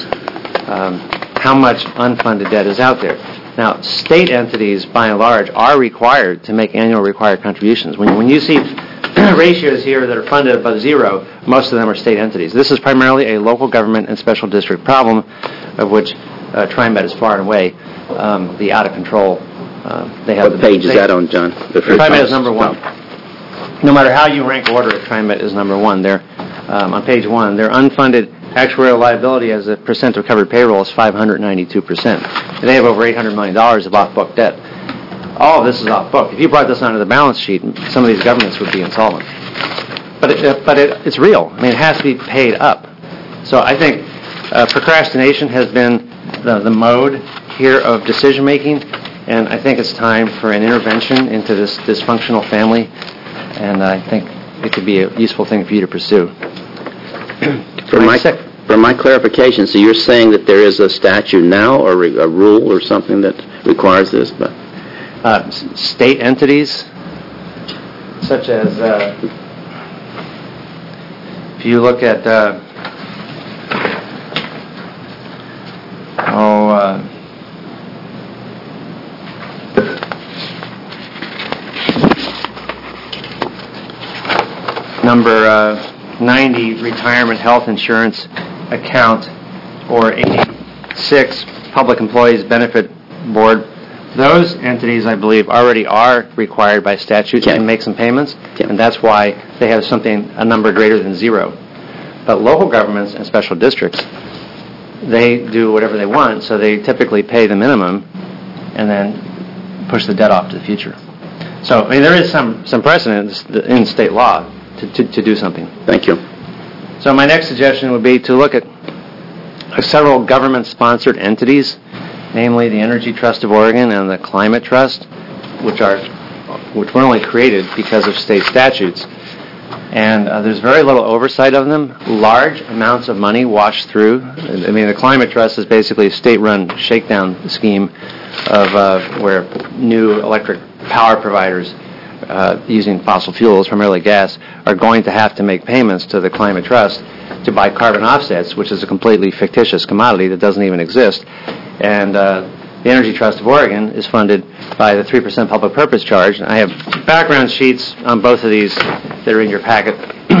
how much unfunded debt is out there. Now, state entities, by and large, are required to make annual required contributions. When you see ratios here that are funded above zero, most of them are state entities. This is primarily a local government and special district problem, of which TriMet is far and away the out of control. They have what page is that on, John? TriMet is number one. No matter how you rank order it, TriMet is number one. They're on page 1. Their unfunded actuarial liability as a percent of covered payroll is 592%. They have over $800 million of off-book debt. All of this is off-book. If you brought this onto the balance sheet, some of these governments would be insolvent. But it's real. I mean, it has to be paid up. So I think procrastination has been the mode here of decision-making, and I think it's time for an intervention into this dysfunctional family, and I think it could be a useful thing for you to pursue. For my clarification, so you're saying that there is a statute now or a rule or something that requires this? But state entities, such as if you look at number 90, retirement health insurance account, or 86, public employees benefit board. Those entities, I believe, already are required by statute to make some payments, and that's why they have a number greater than zero. But local governments and special districts, they do whatever they want, so they typically pay the minimum and then push the debt off to the future. So, I mean, there is some precedent in state law to do something. Thank you. So my next suggestion would be to look at several government-sponsored entities, namely the Energy Trust of Oregon and the Climate Trust, which were only created because of state statutes. And there's very little oversight of them. Large amounts of money wash through. I mean, the Climate Trust is basically a state-run shakedown scheme of where new electric power providers using fossil fuels, primarily gas, are going to have to make payments to the Climate Trust to buy carbon offsets, which is a completely fictitious commodity that doesn't even exist. And the Energy Trust of Oregon is funded by the 3% public purpose charge. I have background sheets on both of these that are in your packet.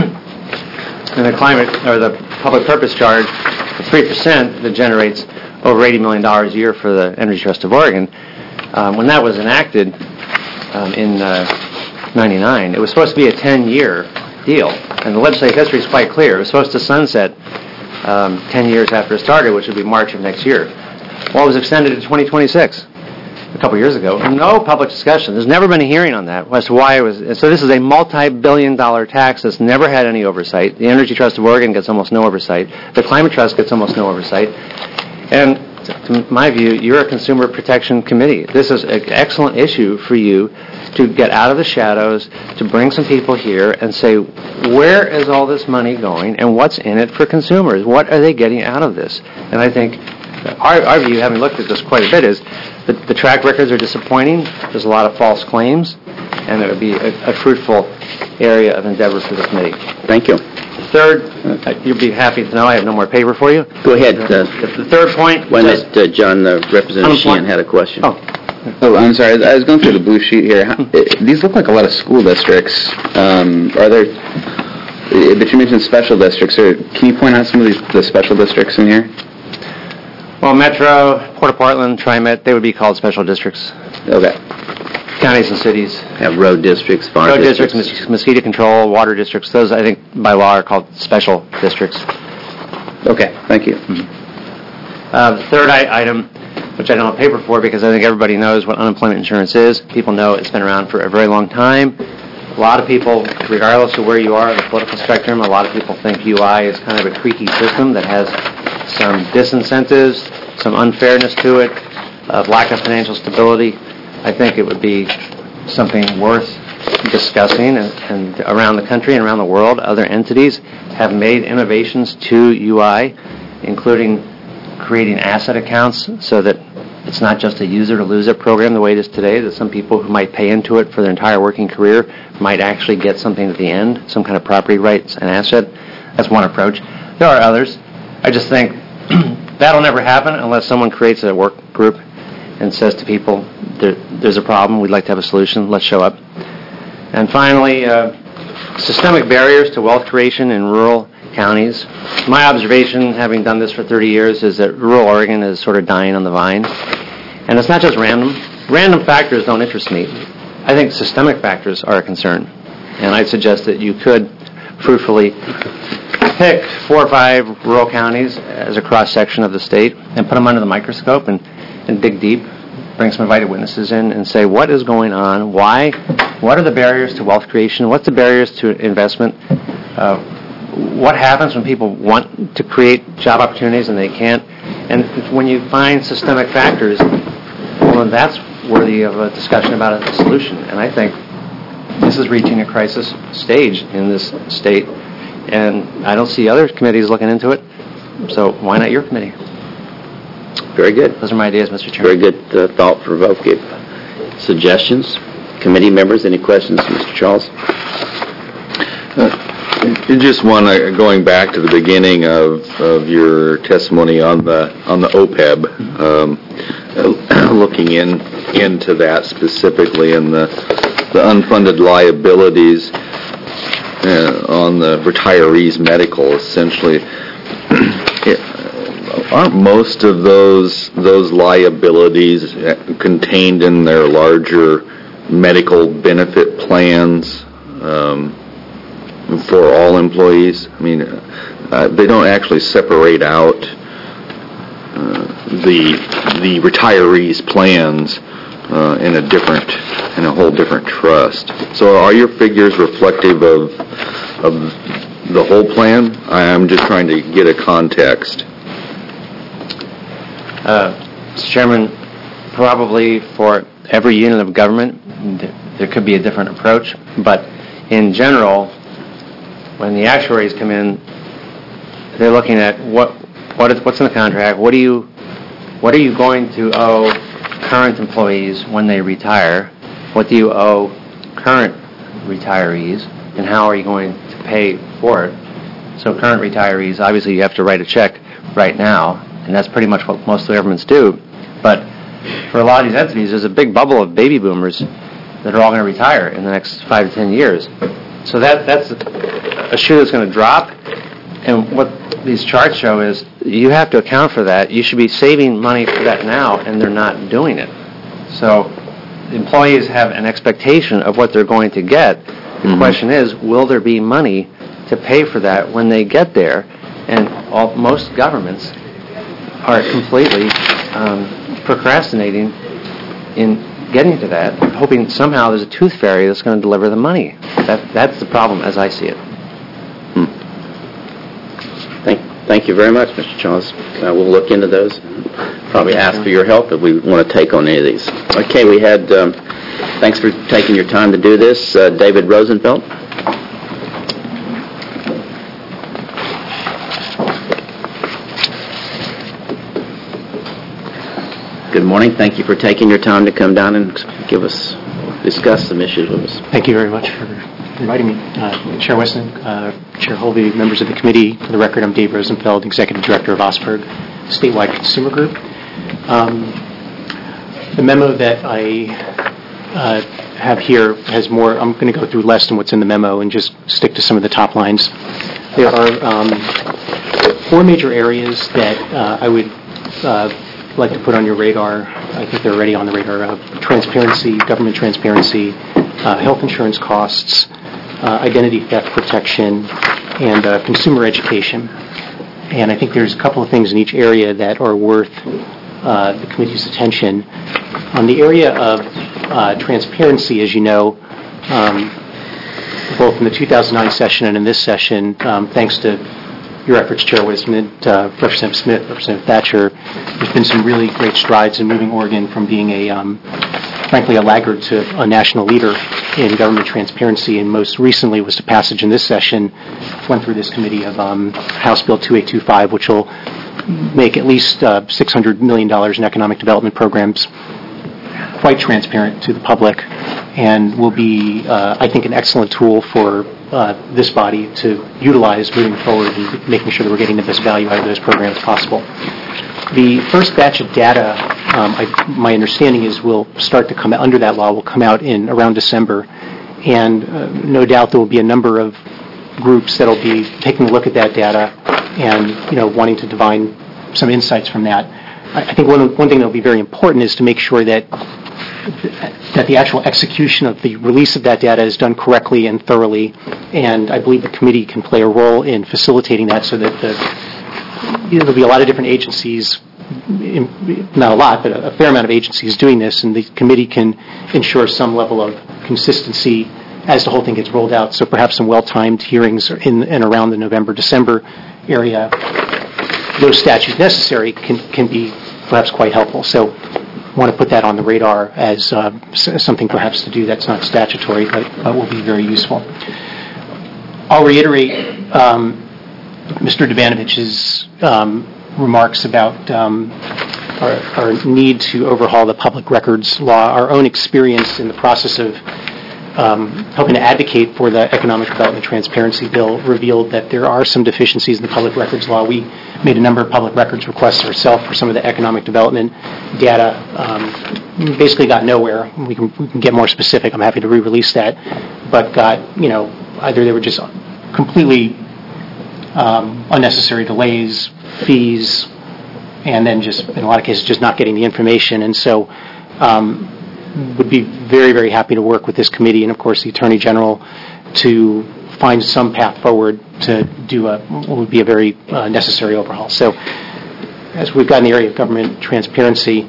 And the public purpose charge, the 3% that generates over $80 million a year for the Energy Trust of Oregon. When that was enacted in 99, it was supposed to be a 10-year deal. And the legislative history is quite clear. It was supposed to sunset 10 years after it started, which would be March of next year. Well, it was extended to 2026 a couple years ago. No public discussion. There's never been a hearing on that as to why it was. So this is a multi-billion-dollar tax that's never had any oversight. The Energy Trust of Oregon gets almost no oversight. The Climate Trust gets almost no oversight. And to my view, you're a consumer protection committee. This is an excellent issue for you to get out of the shadows, to bring some people here and say, where is all this money going and what's in it for consumers? What are they getting out of this? And I think our view, having looked at this quite a bit, is that the track records are disappointing. There's a lot of false claims, and it would be a fruitful area of endeavor for the committee. Thank you. Third, you'll be happy to know I have no more paper for you. Go ahead. The third point. John, Representative Sheehan had a question. Oh, Oh, I'm sorry. I was going through the blue sheet here. These look like a lot of school districts. Are there? But you mentioned special districts. Can you point out some of the special districts in here? Well, Metro, Port of Portland, TriMet, they would be called special districts. Okay. Counties and cities. Have road districts, fire Road districts. mosquito control, water districts. Those, I think, by law are called special districts. Okay. Thank you. The third item, which I don't have paper for because I think everybody knows what unemployment insurance is. People know it's been around for a very long time. A lot of people, regardless of where you are on the political spectrum, a lot of people think UI is kind of a creaky system that has some disincentives, some unfairness to it, lack of financial stability. I think it would be something worth discussing, and around the country and around the world, other entities have made innovations to UI, including creating asset accounts so that it's not just a use-it-or-lose-it program the way it is today, that some people who might pay into it for their entire working career might actually get something at the end, some kind of property rights and asset. That's one approach. There are others. I just think that'll never happen unless someone creates a work group and says to people, there's a problem, we'd like to have a solution, let's show up. And finally, systemic barriers to wealth creation in rural counties. My observation, having done this for 30 years, is that rural Oregon is sort of dying on the vine. And it's not just random. Random factors don't interest me. I think systemic factors are a concern. And I'd suggest that you could fruitfully pick 4 or 5 rural counties as a cross-section of the state and put them under the microscope and dig deep, bring some invited witnesses in and say, what is going on? Why? What are the barriers to wealth creation? What's the barriers to investment? What happens when people want to create job opportunities and they can't? And when you find systemic factors, well, that's worthy of a discussion about a solution. And I think this is reaching a crisis stage in this state, and I don't see other committees looking into it, so why not your committee? Very good. Those are my ideas, Mr. Chairman. Very good thought-provoking suggestions. Committee members, any questions, Mr. Charles? Just one, going back to the beginning of your testimony on the OPEB, looking into that specifically and the unfunded liabilities on the retirees' medical, essentially. Aren't most of those liabilities contained in their larger medical benefit plans for all employees? I mean, they don't actually separate out the retirees' plans in a whole different trust. So, are your figures reflective of the whole plan? I'm just trying to get a context. Mr. Chairman, probably for every unit of government, there could be a different approach, but in general, when the actuaries come in, they're looking at what's in the contract, what are you going to owe current employees when they retire, what do you owe current retirees, and how are you going to pay for it? So current retirees, obviously you have to write a check right now, and that's pretty much what most of the governments do. But for a lot of these entities, there's a big bubble of baby boomers that are all going to retire in the next 5 to 10 years. So that's a shoe that's going to drop. And what these charts show is you have to account for that. You should be saving money for that now, and they're not doing it. So employees have an expectation of what they're going to get. The question is, will there be money to pay for that when they get there? And most governments are completely procrastinating in getting to that, hoping somehow there's a tooth fairy that's going to deliver the money. That's the problem as I see it. Thank you very much, Mr. Charles. We'll look into those. Probably ask for your help if we want to take on any of these. Okay, we had, thanks for taking your time to do this, David Rosenfeld. Good morning. Thank you for taking your time to come down and discuss some issues with us. Thank you very much for inviting me. Chair Weston, Chair Holvey, members of the committee. For the record, I'm Dave Rosenfeld, Executive Director of Osberg Statewide Consumer Group. The memo that I have here has more. I'm going to go through less than what's in the memo and just stick to some of the top lines. There are 4 major areas that I would like to put on your radar. I think they're already on the radar. Transparency, government transparency, health insurance costs, identity theft protection, and consumer education. And I think there's a couple of things in each area that are worth the committee's attention. On the area of transparency, as you know, both in the 2009 session and in this session, thanks to your efforts, Chair Wisman, Representative Smith, Representative Thatcher, there's been some really great strides in moving Oregon from being frankly, a laggard to a national leader in government transparency, and most recently was the passage in this session, went through this committee of House Bill 2825, which will make at least $600 million in economic development programs quite transparent to the public, and will be, I think, an excellent tool for this body to utilize moving forward and making sure that we're getting the best value out of those programs possible. The first batch of data, my understanding is, will start to come out under that law, will come out in around December, and no doubt there will be a number of groups that will be taking a look at that data and wanting to divine some insights from that. I think one thing that will be very important is to make sure that the actual execution of the release of that data is done correctly and thoroughly, and I believe the committee can play a role in facilitating that so that there'll be a lot of different agencies, not a lot, but a fair amount of agencies doing this, and the committee can ensure some level of consistency as the whole thing gets rolled out. So perhaps some well-timed hearings in and around the November-December area, no statute necessary, can be perhaps quite helpful. So I want to put that on the radar as something perhaps to do that's not statutory, but will be very useful. I'll reiterate Mr. Devanovich's remarks about our need to overhaul the public records law. Our own experience in the process of helping to advocate for the Economic Development Transparency Bill revealed that there are some deficiencies in the public records law. We made a number of public records requests ourselves for some of the economic development data. Basically got nowhere. We can get more specific. I'm happy to re-release that. But got, either they were just completely unnecessary delays, fees, and then just, in a lot of cases, just not getting the information. And so would be very, very happy to work with this committee and, of course, the Attorney General to find some path forward to do what would be a very necessary overhaul. So as we've got in the area of government transparency,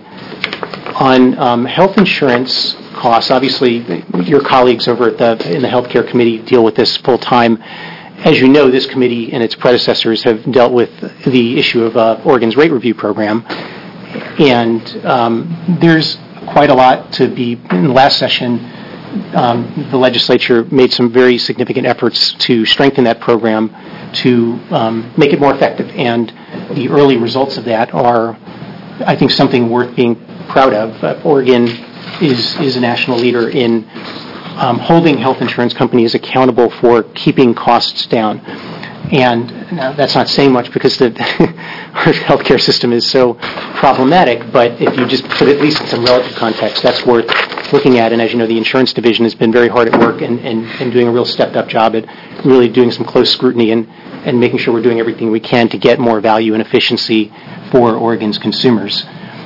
on health insurance costs, obviously your colleagues over at in the Healthcare Committee deal with this full time. As you know, this committee and its predecessors have dealt with the issue of Oregon's rate review program, and there's quite a lot to be. In the last session, the legislature made some very significant efforts to strengthen that program to make it more effective, and the early results of that are, I think, something worth being proud of. Oregon is a national leader in holding health insurance companies accountable for keeping costs down. And now that's not saying much because our healthcare system is so problematic, but if you just put it at least in some relative context, that's worth looking at. And as you know, the insurance division has been very hard at work and doing a real stepped-up job at really doing some close scrutiny and making sure we're doing everything we can to get more value and efficiency for Oregon's consumers.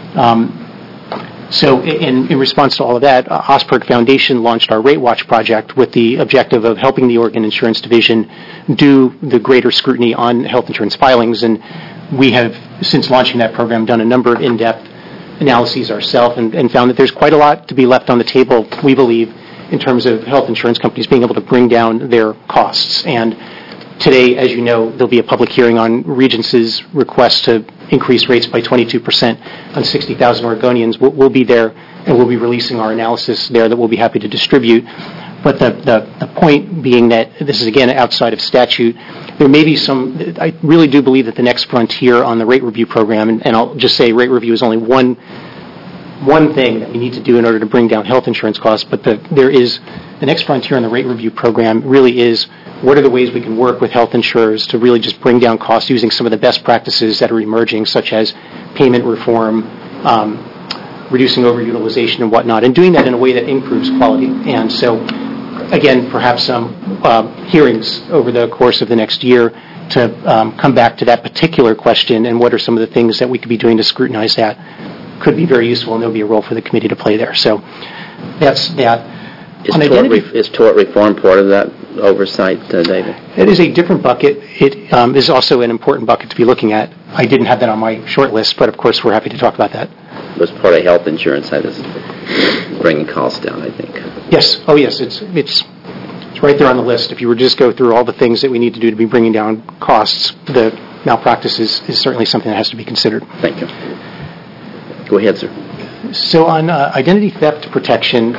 So in response to all of that, Osberg Foundation launched our Rate Watch project with the objective of helping the Oregon Insurance Division do the greater scrutiny on health insurance filings. And we have, since launching that program, done a number of in-depth analyses ourselves and found that there's quite a lot to be left on the table, we believe, in terms of health insurance companies being able to bring down their costs. And today, as you know, there'll be a public hearing on Regence's request to increase rates by 22% on 60,000 Oregonians. We'll be there, and we'll be releasing our analysis there that we'll be happy to distribute. But the point being that this is, again, outside of statute. There may be I really do believe that the next frontier on the rate review program, and I'll just say rate review is only one thing that we need to do in order to bring down health insurance costs, but the next frontier on the rate review program really is what are the ways we can work with health insurers to really just bring down costs using some of the best practices that are emerging, such as payment reform, reducing overutilization and whatnot, and doing that in a way that improves quality. And so, again, perhaps some hearings over the course of the next year to come back to that particular question and what are some of the things that we could be doing to scrutinize that could be very useful, and there'll be a role for the committee to play there. So that's that. Is tort reform part of that oversight, David? It is a different bucket. It is also an important bucket to be looking at. I didn't have that on my short list, but of course we're happy to talk about that. It was part of health insurance. That is bringing costs down, I think. Yes. Oh, yes. It's right there on the list. If you were to just go through all the things that we need to do to be bringing down costs, the malpractice is certainly something that has to be considered. Thank you. Go ahead, sir. So on identity theft protection,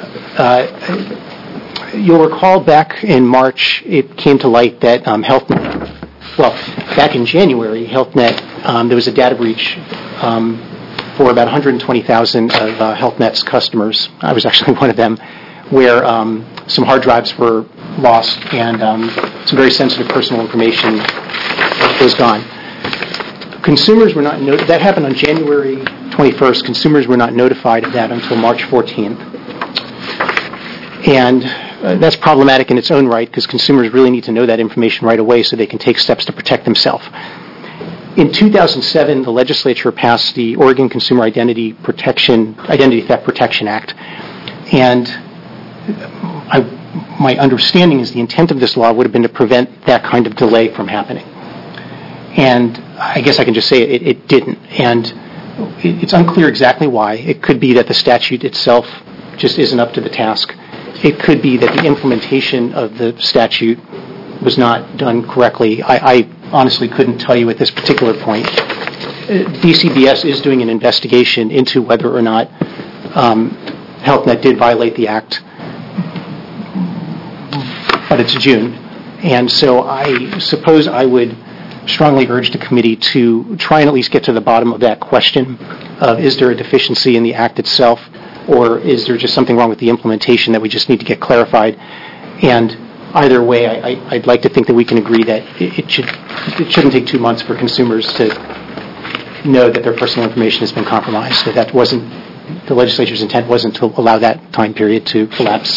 you'll recall back in March it came to light that back in January, HealthNet, there was a data breach for about 120,000 of HealthNet's customers. I was actually one of them, where some hard drives were lost and some very sensitive personal information was gone. Consumers were not that happened on January 21st. Consumers were not notified of that until March 14th. And that's problematic in its own right, because consumers really need to know that information right away so they can take steps to protect themselves. In 2007, the legislature passed the Oregon Consumer Identity Theft Protection Act. And my understanding is the intent of this law would have been to prevent that kind of delay from happening. And I guess I can just say it didn't. And it's unclear exactly why. It could be that the statute itself just isn't up to the task. It could be that the implementation of the statute was not done correctly. I honestly couldn't tell you at this particular point. DCBS is doing an investigation into whether or not HealthNet did violate the act, but it's June. And so I suppose I would strongly urge the committee to try and at least get to the bottom of that question of, is there a deficiency in the act itself, or is there just something wrong with the implementation that we just need to get clarified? And either way, I'd like to think that we can agree that it shouldn't take 2 months for consumers to know that their personal information has been compromised, that wasn't the legislature's intent wasn't to allow that time period to elapse.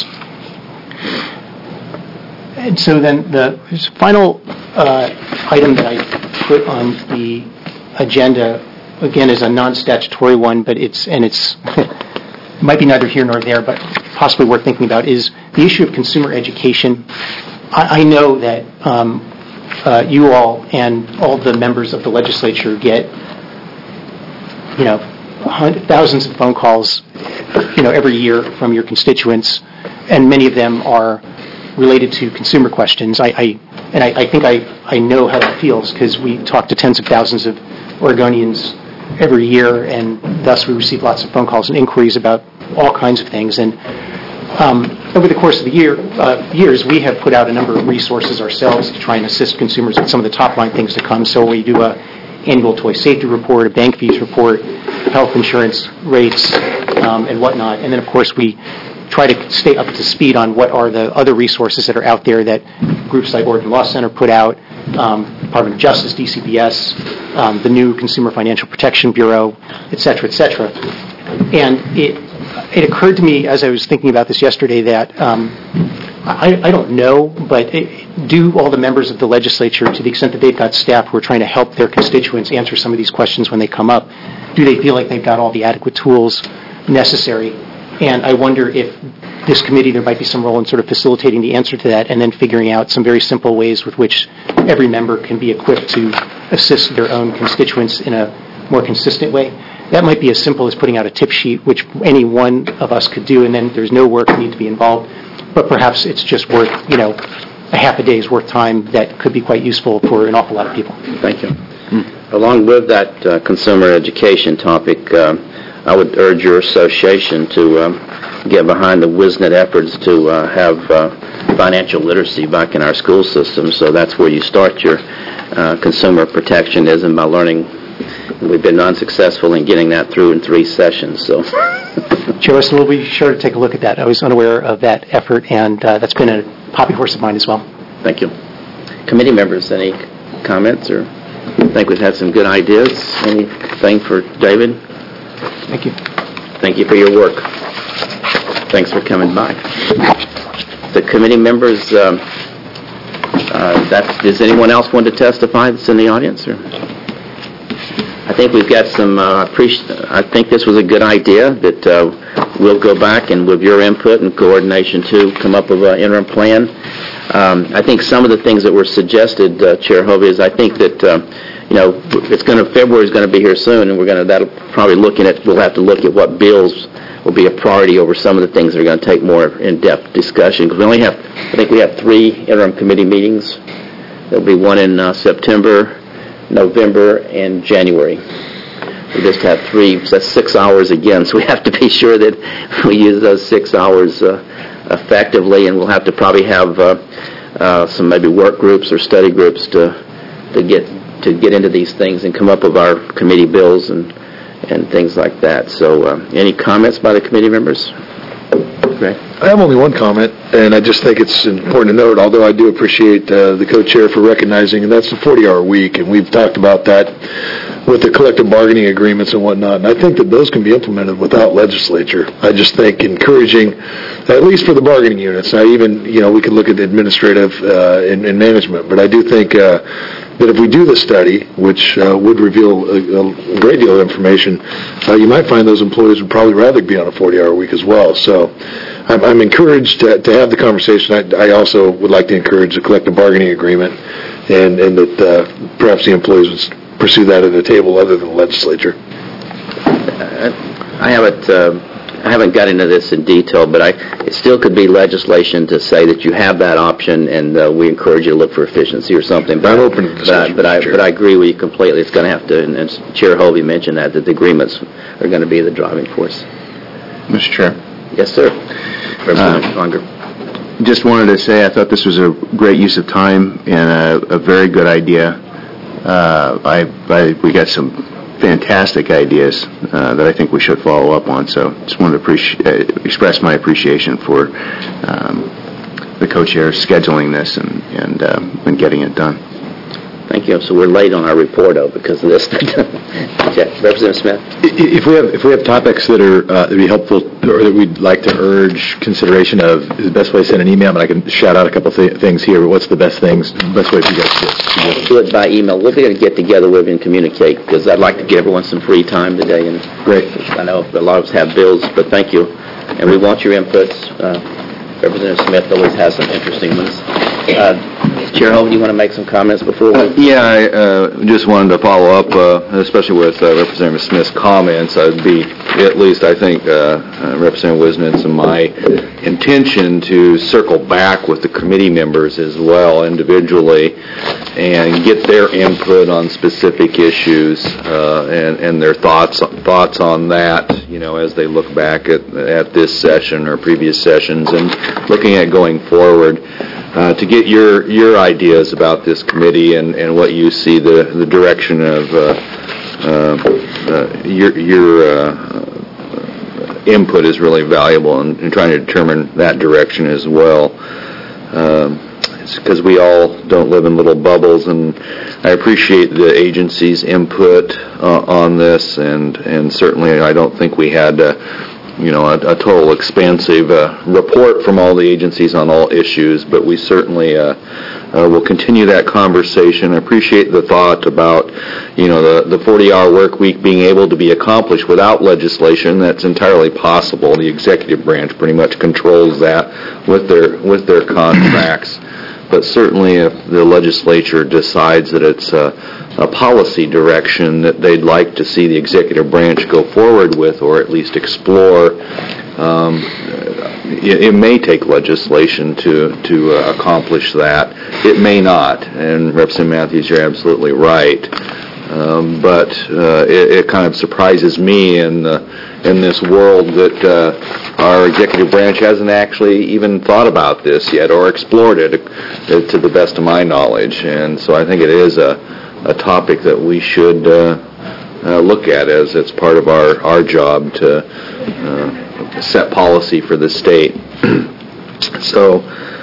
And so then the final item that I put on the agenda, again, is a non-statutory one, but it might be neither here nor there, but possibly worth thinking about, is the issue of consumer education. I know that you all and all the members of the legislature get, thousands of phone calls, every year from your constituents, and many of them are related to consumer questions. I think I know how that feels, because we talk to tens of thousands of Oregonians every year, and thus we receive lots of phone calls and inquiries about all kinds of things. And over the course of the years, we have put out a number of resources ourselves to try and assist consumers with some of the top-line things to come. So we do an annual toy safety report, a bank fees report, health insurance rates, and whatnot. And then, of course, we try to stay up to speed on what are the other resources that are out there that groups like Oregon Law Center put out, Department of Justice, DCBS, the new Consumer Financial Protection Bureau, et cetera, et cetera. And it occurred to me as I was thinking about this yesterday that I don't know, but do all the members of the legislature, to the extent that they've got staff who are trying to help their constituents answer some of these questions when they come up, do they feel like they've got all the adequate tools necessary? And I wonder if this committee, there might be some role in sort of facilitating the answer to that, and then figuring out some very simple ways with which every member can be equipped to assist their own constituents in a more consistent way. That might be as simple as putting out a tip sheet, which any one of us could do, and then there's no work need to be involved. But perhaps it's just worth, a half a day's worth time that could be quite useful for an awful lot of people. Thank you. Along with that consumer education topic, I would urge your association to get behind the WISNET efforts to have financial literacy back in our school system. So that's where you start your consumer protectionism, by learning. We've been unsuccessful in getting that through in 3 sessions. So, Chair Weston, we'll be sure to take a look at that. I was unaware of that effort, and that's been a hobby horse of mine as well. Thank you. Committee members, any comments? Or I think we've had some good ideas. Anything for David? Thank you. Thank you for your work. Thanks for coming by. The committee members, does anyone else want to testify that's in the audience? Or? I think we've got some, I think this was a good idea that we'll go back and with your input and coordination too, come up with an interim plan. I think some of the things that were suggested, Chair Hovey, is I think that, February's going to be here soon, and we'll have to look at what bills will be a priority over some of the things that are going to take more in-depth discussion. Because I think we have 3 interim committee meetings. There'll be one in September, November, and January. We just have 3, so that's 6 hours again, so we have to be sure that we use those 6 hours effectively, and we'll have to probably have some maybe work groups or study groups to get into these things and come up with our committee bills and things like that. So any comments by the committee members? Greg? I have only one comment, and I just think it's important to note, although I do appreciate the co-chair for recognizing, and that's the 40-hour week, and we've talked about that with the collective bargaining agreements and whatnot, and I think that those can be implemented without legislature. I just think encouraging, at least for the bargaining units, now even, we could look at administrative and management, but I do think that if we do the study, which would reveal a great deal of information, you might find those employees would probably rather be on a 40-hour week as well. So I'm encouraged to have the conversation. I also would like to encourage a collective bargaining agreement, and that perhaps the employees would pursue that at a table other than the legislature. I haven't got into this in detail, but it still could be legislation to say that you have that option, and we encourage you to look for efficiency or something. But I'm open to discussion. But I agree with you completely. It's going to have to, and Chair Hovey mentioned that the agreements are going to be the driving force. Mr. Chair. Yes, sir. Representative Unger. Just wanted to say I thought this was a great use of time and a very good idea. We got some fantastic ideas that I think we should follow up on. So just wanted to express my appreciation for the co-chair scheduling this and getting it done. Thank you. So we're late on our report, though, because of this. Representative Smith. If we have topics that are that'd be helpful or that we'd like to urge consideration of, is the best way to send an email? And I can shout out a couple things here. But what's the best way for you guys to do it by email? We'll be able to get together with you and communicate, because I'd like to give everyone some free time today. And great. I know a lot of us have bills, but thank you. And we want your inputs. Representative Smith always has some interesting ones. Chair Hovey, do you want to make some comments before we... I just wanted to follow up, especially with Representative Smith's comments. I'd be, at least I think, Representative Wisnitz and my intention to circle back with the committee members as well individually and get their input on specific issues and their thoughts on that, as they look back at this session or previous sessions and looking at going forward. To get your ideas about this committee and what you see the direction of your input is really valuable in trying to determine that direction as well. It's because we all don't live in little bubbles, and I appreciate the agency's input on this, and certainly I don't think we had a total expansive report from all the agencies on all issues, but we certainly will continue that conversation. I appreciate the thought about, the 40-hour work week being able to be accomplished without legislation. That's entirely possible. The executive branch pretty much controls that with their contracts. But certainly if the legislature decides that it's a policy direction that they'd like to see the executive branch go forward with, or at least explore, it may take legislation to accomplish that. It may not, and Representative Matthews, you're absolutely right. But it kind of surprises me in this world that our executive branch hasn't actually even thought about this yet or explored it, to the best of my knowledge. And so I think it is a topic that we should look at, as it's part of our job to set policy for the state. So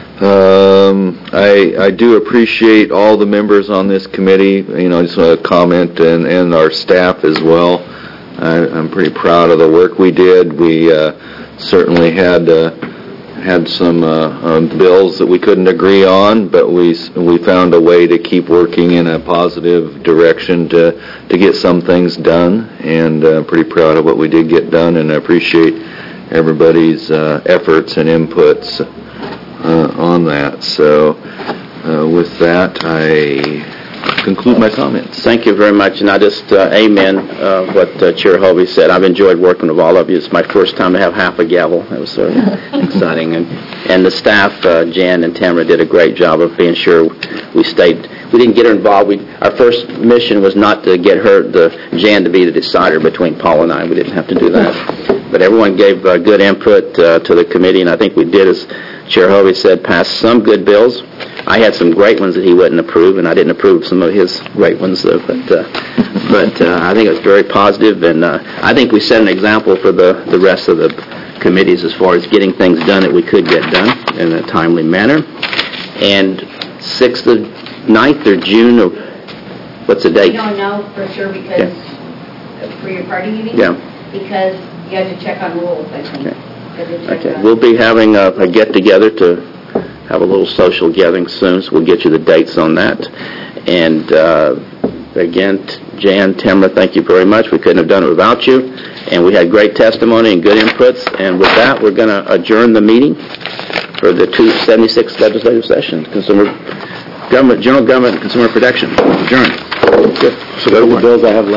I do appreciate all the members on this committee. I just want to comment, and our staff as well. I'm pretty proud of the work we did. We certainly had some bills that we couldn't agree on, but we found a way to keep working in a positive direction to get some things done, and pretty proud of what we did get done, and I appreciate everybody's efforts and inputs on that. So with that, I conclude my comments. Thank you very much, and I just amen what Chair Hovey said. I've enjoyed working with all of you. It's my first time to have half a gavel. It was sort of exciting, and the staff, Jan and Tamara, did a great job of being sure we stayed. We didn't get her involved. Our first mission was not to get Jan to be the decider between Paul and I. We didn't have to do that, but everyone gave good input to the committee, and I think we did, as Chair Hovey said, pass some good bills. I had some great ones that he wouldn't approve, and I didn't approve some of his great ones, though. But I think it was very positive, and I think we set an example for the rest of the committees as far as getting things done that we could get done in a timely manner. And 9th or June, or what's the date? We don't know for sure because for your party meeting? Yeah. Because you have to check on rules, I think. Okay. We'll be having a get-together to have a little social gathering soon, so we'll get you the dates on that. And again, Jan, Tamara, thank you very much. We couldn't have done it without you. And we had great testimony and good inputs. And with that, we're going to adjourn the meeting for the 276th legislative session, General Government and Consumer Protection. Adjourned. Good. So those are the bills I have left.